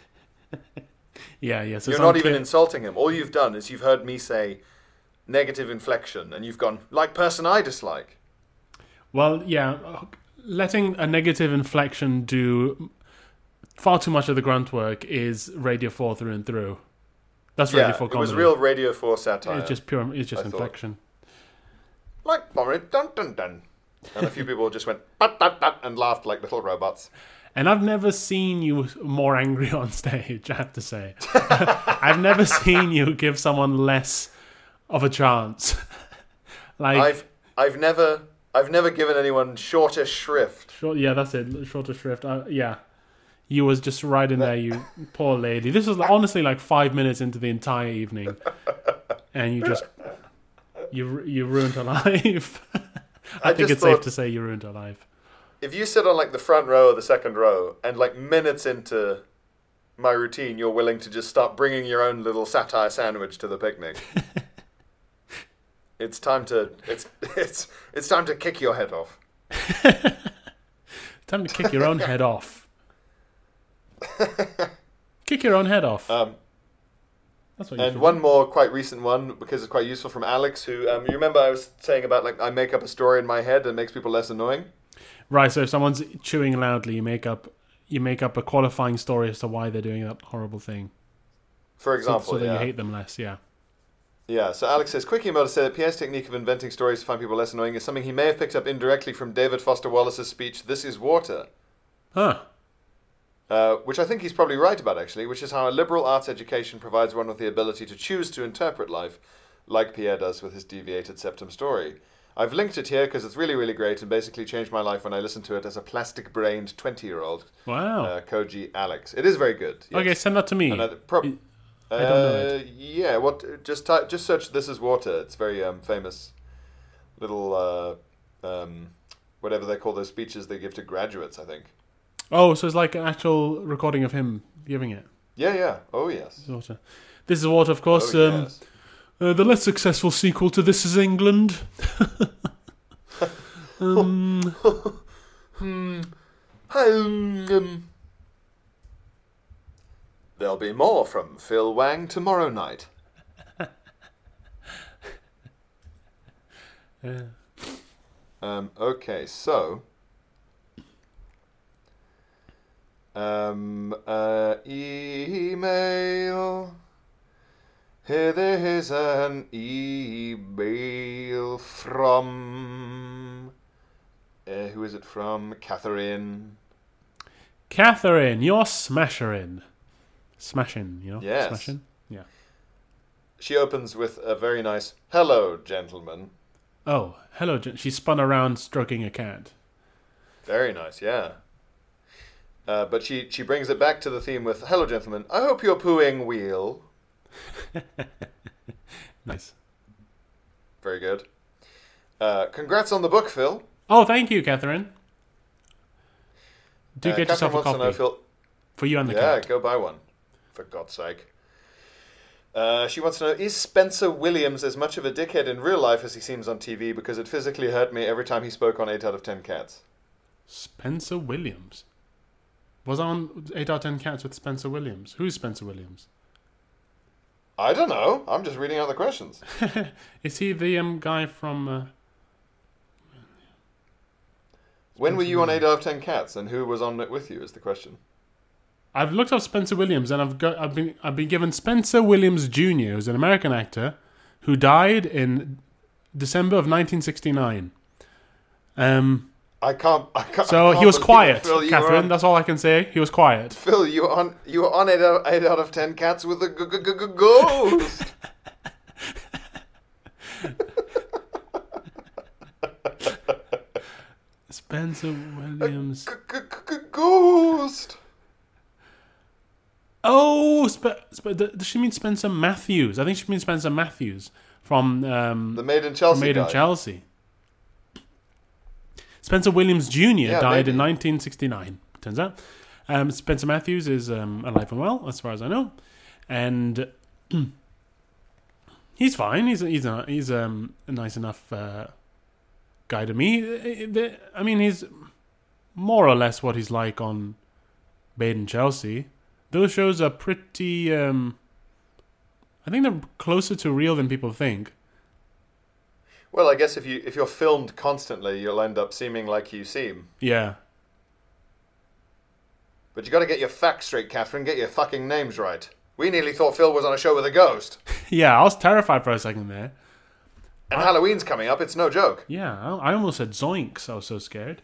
Yeah, yeah. So You're it's not unclear- even insulting him. All you've done is you've heard me say negative inflection, and you've gone, like person I dislike. Well, yeah, letting a negative inflection do far too much of the grunt work is Radio four through and through. That's Radio Yeah, four it comedy. was real Radio four satire. It's just pure. It's just I thought. inflection. Like Boris dun dun dun. And a few people just went, "Bat, bat, bat," and laughed like little robots. And I've never seen you more angry on stage, I have to say. I've never seen you give someone less of a chance. like, I've I've never I've never given anyone shorter shrift. short, yeah, that's it. Shorter shrift. Uh, yeah. You was just right in there, you poor lady. This was honestly like five minutes into the entire evening. And you just, you you ruined her life. I, I think just it's safe thought- to say you ruined her life. If you sit on like the front row or the second row, and like minutes into my routine, you're willing to just start bringing your own little satire sandwich to the picnic. It's time to it's it's it's time to kick your head off. Time to kick your own head off. Kick your own head off. Um, That's what you and should one do. more quite recent one because it's quite useful from Alex, who um, you remember I was saying about like I make up a story in my head that makes people less annoying. Right, so if someone's chewing loudly, you make up you make up a qualifying story as to why they're doing that horrible thing. For So, example, so that yeah. you hate them less, yeah. Yeah, so Alex says, Quick email to say that Pierre's technique of inventing stories to find people less annoying is something he may have picked up indirectly from David Foster Wallace's speech, This is Water. Huh. Uh, which I think he's probably right about, actually, which is how a liberal arts education provides one with the ability to choose to interpret life, like Pierre does with his deviated septum story. I've linked it here because it's really, really great and basically changed my life when I listened to it as a plastic-brained twenty-year-old. Wow. Uh, Koji Alex. It is very good. Yes. Okay, send that to me. And I, prob- I- I don't know Uh, yeah, what? Just type, just search "This Is Water." It's very um, famous. Little, uh, um, whatever they call those speeches they give to graduates, I think. Oh, so it's like an actual recording of him giving it. Yeah, yeah. Oh, yes. Water. This is Water, of course. Oh, um, yes. uh, the less successful sequel to This Is England. um, Hmm. Um, There'll be more from Phil Wang tomorrow night. yeah. Um, okay, so um, uh, email Here there is an email from... Uh, who is it from? Catherine. Catherine, you're smashing. Smashing, you know? Yes. Smashing? Yeah. She opens with a very nice, hello, gentlemen. Oh, hello. Jen- She spun around stroking a cat. Very nice, yeah. Uh, but she, she brings it back to the theme with, hello, gentlemen. I hope you're pooing wheel. Nice. Very good. Uh, congrats on the book, Phil. Oh, thank you, Catherine. Do Uh, get Catherine yourself a wants to copy know, Phil, for you and the yeah, cat. go buy one, for God's sake. Uh, she wants to know, is Spencer Williams as much of a dickhead in real life as he seems on T V? Because it physically hurt me every time he spoke on eight out of ten Cats. Spencer Williams. Was I on eight out of ten Cats with Spencer Williams? Who's Spencer Williams? I don't know. I'm just reading out the questions. Is he the um, guy from... Uh... When were you on eight out of ten Cats, and who was on it with you is the question. I've looked up Spencer Williams, and I've got I've been I've been given Spencer Williams Junior, who's an American actor who died in December of nineteen sixty-nine. Um, I can't. I can't. so I can't he was believe it, quiet, Phil, you were Catherine. on- That's all I can say. He was quiet. Phil, you were on. You were on eight out, eight out of ten Cats with a g- g- g- g- ghost. Spencer Williams. G- g- g- ghost. Oh, Spe- Spe- does she mean Spencer Matthews? I think she means Spencer Matthews from um, The Made in Chelsea from Made in guy. Chelsea. Spencer Williams Junior Yeah, died maybe. in nineteen sixty-nine. Turns out, um, Spencer Matthews is um, alive and well, as far as I know, and he's fine. He's he's a, he's um, a nice enough uh, guy to me. I mean, he's more or less what he's like on Made in Chelsea. Those shows are pretty. Um, I think they're closer to real than people think. Well, I guess if you if you're filmed constantly, you'll end up seeming like you seem. Yeah. But you got to get your facts straight, Catherine. Get your fucking names right. We nearly thought Phil was on a show with a ghost. Yeah, I was terrified for a second there. And Halloween's coming up. It's no joke. Yeah, I I almost said zoinks. I was so scared.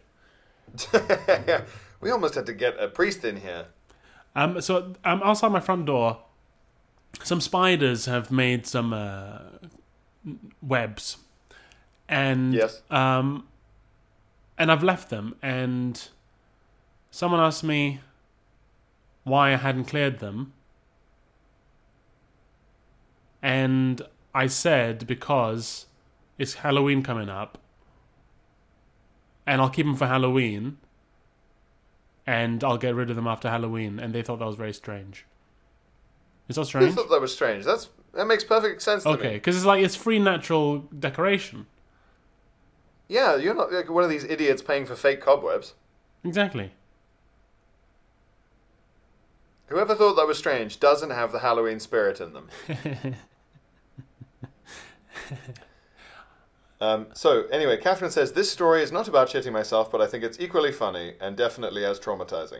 We almost had to get a priest in here. Um, so um, outside my front door, some spiders have made some uh, webs, and Yes. um, and I've left them. And someone asked me why I hadn't cleared them, and I said because it's Halloween coming up, and I'll keep them for Halloween. And I'll get rid of them after Halloween. And they thought that was very strange. Is that I strange? thought that was strange. That's that makes perfect sense to Okay, me. because it's like it's free natural decoration. Yeah, you're not like one of these idiots paying for fake cobwebs. Exactly. Whoever thought that was strange doesn't have the Halloween spirit in them. Um, so, anyway, Catherine says, this story is not about shitting myself, but I think it's equally funny and definitely as traumatizing.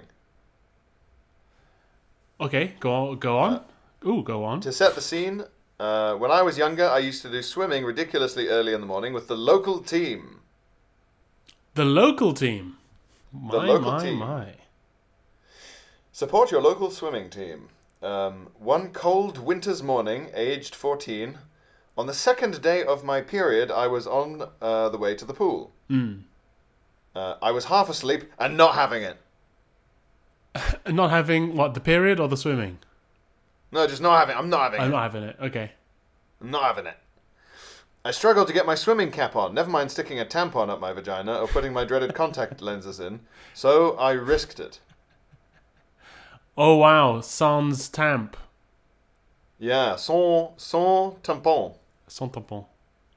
Okay, go go on. Ooh, go on. To set the scene, uh, when I was younger, I used to do swimming ridiculously early in the morning with the local team. The local team. My, The local my, team. my. Support your local swimming team. Um, one cold winter's morning, aged fourteen, on the second day of my period, I was on uh, the way to the pool. Mm. Uh, I was half asleep and not having it. Not having, what, the period or the swimming? No, just not having it. I'm not having I'm it. not having it. Okay. I'm not having it. I struggled to get my swimming cap on, never mind sticking a tampon up my vagina or putting my dreaded contact lenses in, so I risked it. Oh, wow. Sans tamp. Yeah, sans, sans tampon. Sans tampon.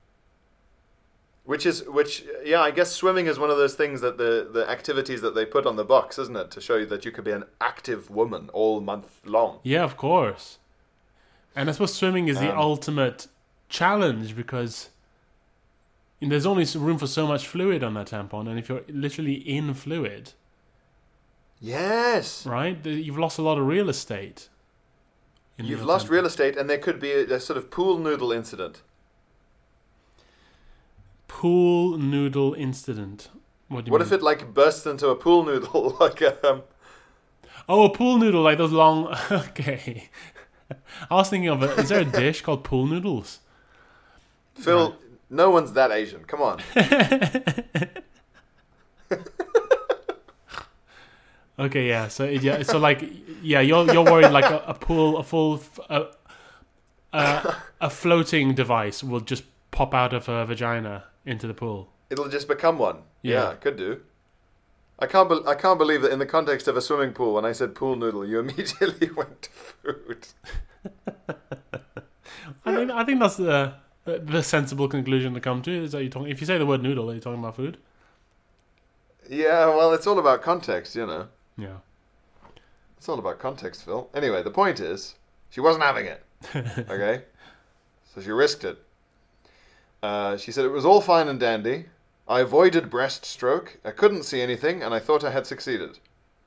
Which is, which, yeah, I guess swimming is one of those things that the, the activities that they put on the box, isn't it? To show you that you could be an active woman all month long. Yeah, of course. And I suppose swimming is the Um, ultimate challenge because you know, there's only room for so much fluid on that tampon, and if you're literally in fluid, Yes. right, the- you've lost a lot of real estate. in You've real lost time. real estate, and there could be a, a sort of pool noodle incident. Pool noodle incident. What do you What mean? if it like bursts into a pool noodle, like um? Oh, a pool noodle, like those long. Okay. I was thinking of it. Is there a dish called pool noodles? Phil, no one's that Asian. Come on. Okay, yeah. So yeah, so like yeah, you're you're worried like a, a pool, a full, f- a, a a floating device will just pop out of her vagina into the pool. It'll just become one. Yeah. Yeah, could do. I can't. Be- I can't believe that in the context of a swimming pool, when I said pool noodle, you immediately went to food. I think I think that's the the sensible conclusion to come to. Is that you talking? If you say the word noodle, are you talking about food? Yeah, well, it's all about context, you know. Yeah. It's all about context, Phil. Anyway, the point is, she wasn't having it. Okay? So she risked it. Uh, she said it was all fine and dandy. I avoided breaststroke. I couldn't see anything, and I thought I had succeeded.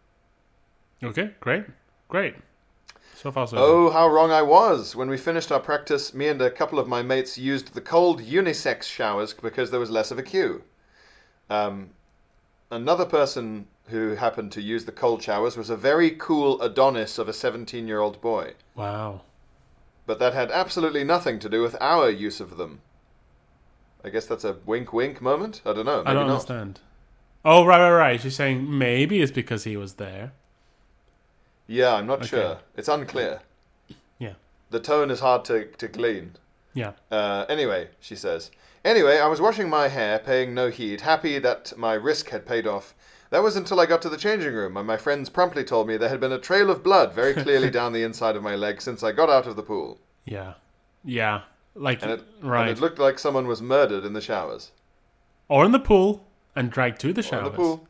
Okay, great, great. So far, so Oh, good. how wrong I was. When we finished our practice, me and a couple of my mates used the cold unisex showers because there was less of a queue. Um, another person who happened to use the cold showers was a very cool Adonis of a seventeen-year-old boy. Wow. But that had absolutely nothing to do with our use of them. I guess that's a wink-wink moment? I don't know. Maybe I don't not. understand. Oh, right, right, right. She's saying maybe it's because he was there. Yeah, I'm not Okay. sure. It's unclear. Yeah. The tone is hard to, to glean. Yeah. Uh, anyway, she says. Anyway, I was washing my hair, paying no heed, happy that my risk had paid off. That was until I got to the changing room, and my friends promptly told me there had been a trail of blood very clearly down the inside of my leg since I got out of the pool. Yeah. Yeah. Like, And it, right. and it looked like someone was murdered in the showers. Or in the pool and dragged to the Or showers. in the pool.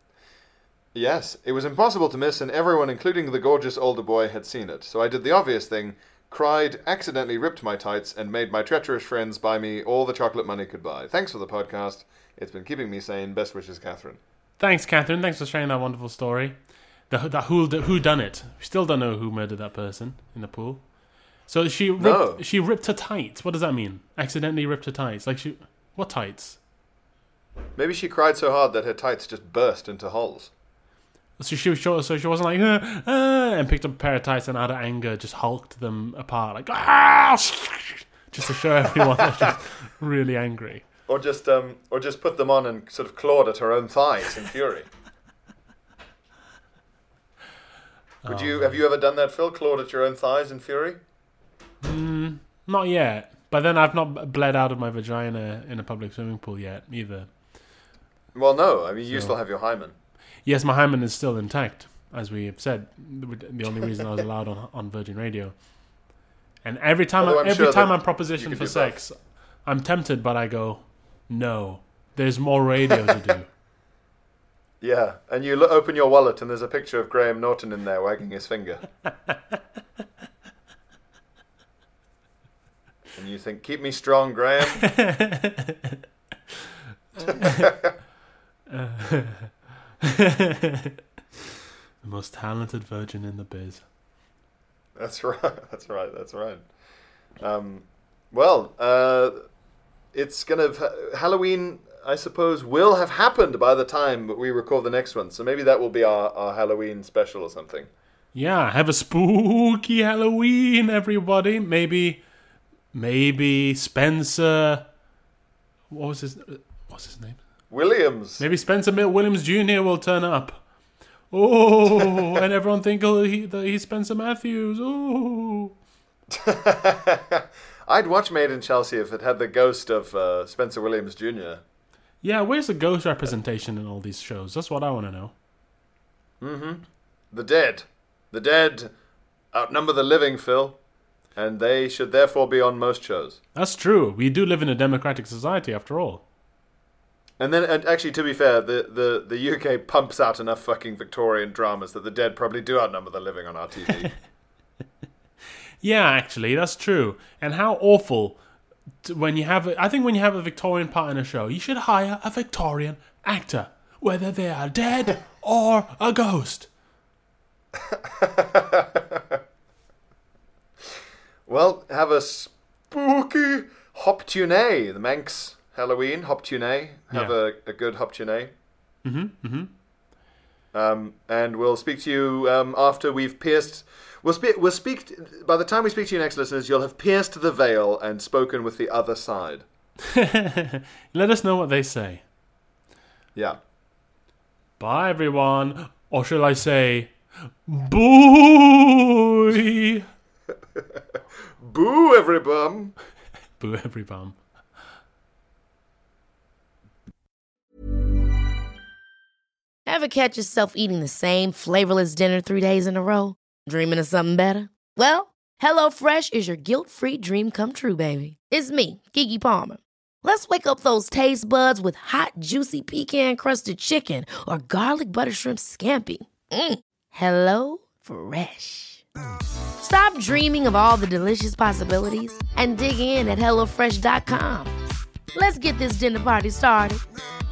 Yes, it was impossible to miss, and everyone, including the gorgeous older boy, had seen it. So I did the obvious thing, cried, accidentally ripped my tights, and made my treacherous friends buy me all the chocolate money could buy. Thanks for the podcast. It's been keeping me sane. Best wishes, Catherine. Thanks, Catherine. Thanks for sharing that wonderful story. The, the who who done it? We still don't know who murdered that person in the pool. So she ripped, No. she ripped her tights. What does that mean? Accidentally ripped her tights. Like she what tights? Maybe she cried so hard that her tights just burst into holes. So she was sure, so she wasn't like ah, ah, and picked up a pair of tights and out of anger just hulked them apart like ah, just to show everyone that she's really angry. Or just um, or just put them on and sort of clawed at her own thighs in fury. Would you have you ever done that, Phil? Clawed at your own thighs in fury? Not yet. But then I've not bled out of my vagina in a public swimming pool yet either. Well, no. I mean, you So- still have your hymen. Yes, my hymen is still intact, as we have said. The only reason I was allowed on on Virgin Radio. And every time, Although I, I'm every sure time that I'm propositioned you could for do sex, I'm tempted, but I go, no. There's more radio to do. Yeah, and you lo- open your wallet and there's a picture of Graham Norton in there wagging his finger. And you think, keep me strong, Graham. The most talented virgin in the biz. That's right. That's right. That's right. Um, well, uh, it's gonna Halloween. I suppose will have happened by the time we record the next one. So maybe that will be our, our Halloween special or something. Yeah, have a spooky Halloween, everybody. Maybe, maybe Spencer. What was his? What's his name? Williams. Maybe Spencer Mill Williams Junior will turn up. Oh, and everyone think oh, he, that he's Spencer Matthews. Oh. I'd watch Made in Chelsea if it had the ghost of uh, Spencer Williams Junior Yeah, where's the ghost representation in all these shows? That's what I want to know. Mm-hmm. The dead. The dead outnumber the living, Phil. And they should therefore be on most shows. That's true. We do live in a democratic society, after all. And then, and actually, to be fair, the, the, the U K pumps out enough fucking Victorian dramas that the dead probably do outnumber the living on our T V. Yeah, actually, that's true. And how awful to, when you have a, I think when you have a Victorian part in a show, you should hire a Victorian actor, whether they are dead or a ghost. Well, have a spooky Hoptune, the Manx Halloween Hoptune. Have Yeah. a, a good Hoptune. Mm-hmm. Mm-hmm. Um, and we'll speak to you um, after we've pierced. We'll speak. We'll speak. By the time we speak to you next, listeners, you'll have pierced the veil and spoken with the other side. Let us know what they say. Yeah. Bye, everyone. Or shall I say, boo? Boo, every bum. Boo, every bum. Ever catch yourself eating the same flavorless dinner three days in a row? Dreaming of something better? Well, HelloFresh is your guilt-free dream come true, baby. It's me, Keke Palmer. Let's wake up those taste buds with hot, juicy pecan-crusted chicken or garlic butter shrimp scampi. Mm. Hello Fresh. Stop dreaming of all the delicious possibilities and dig in at hello fresh dot com. Let's get this dinner party started.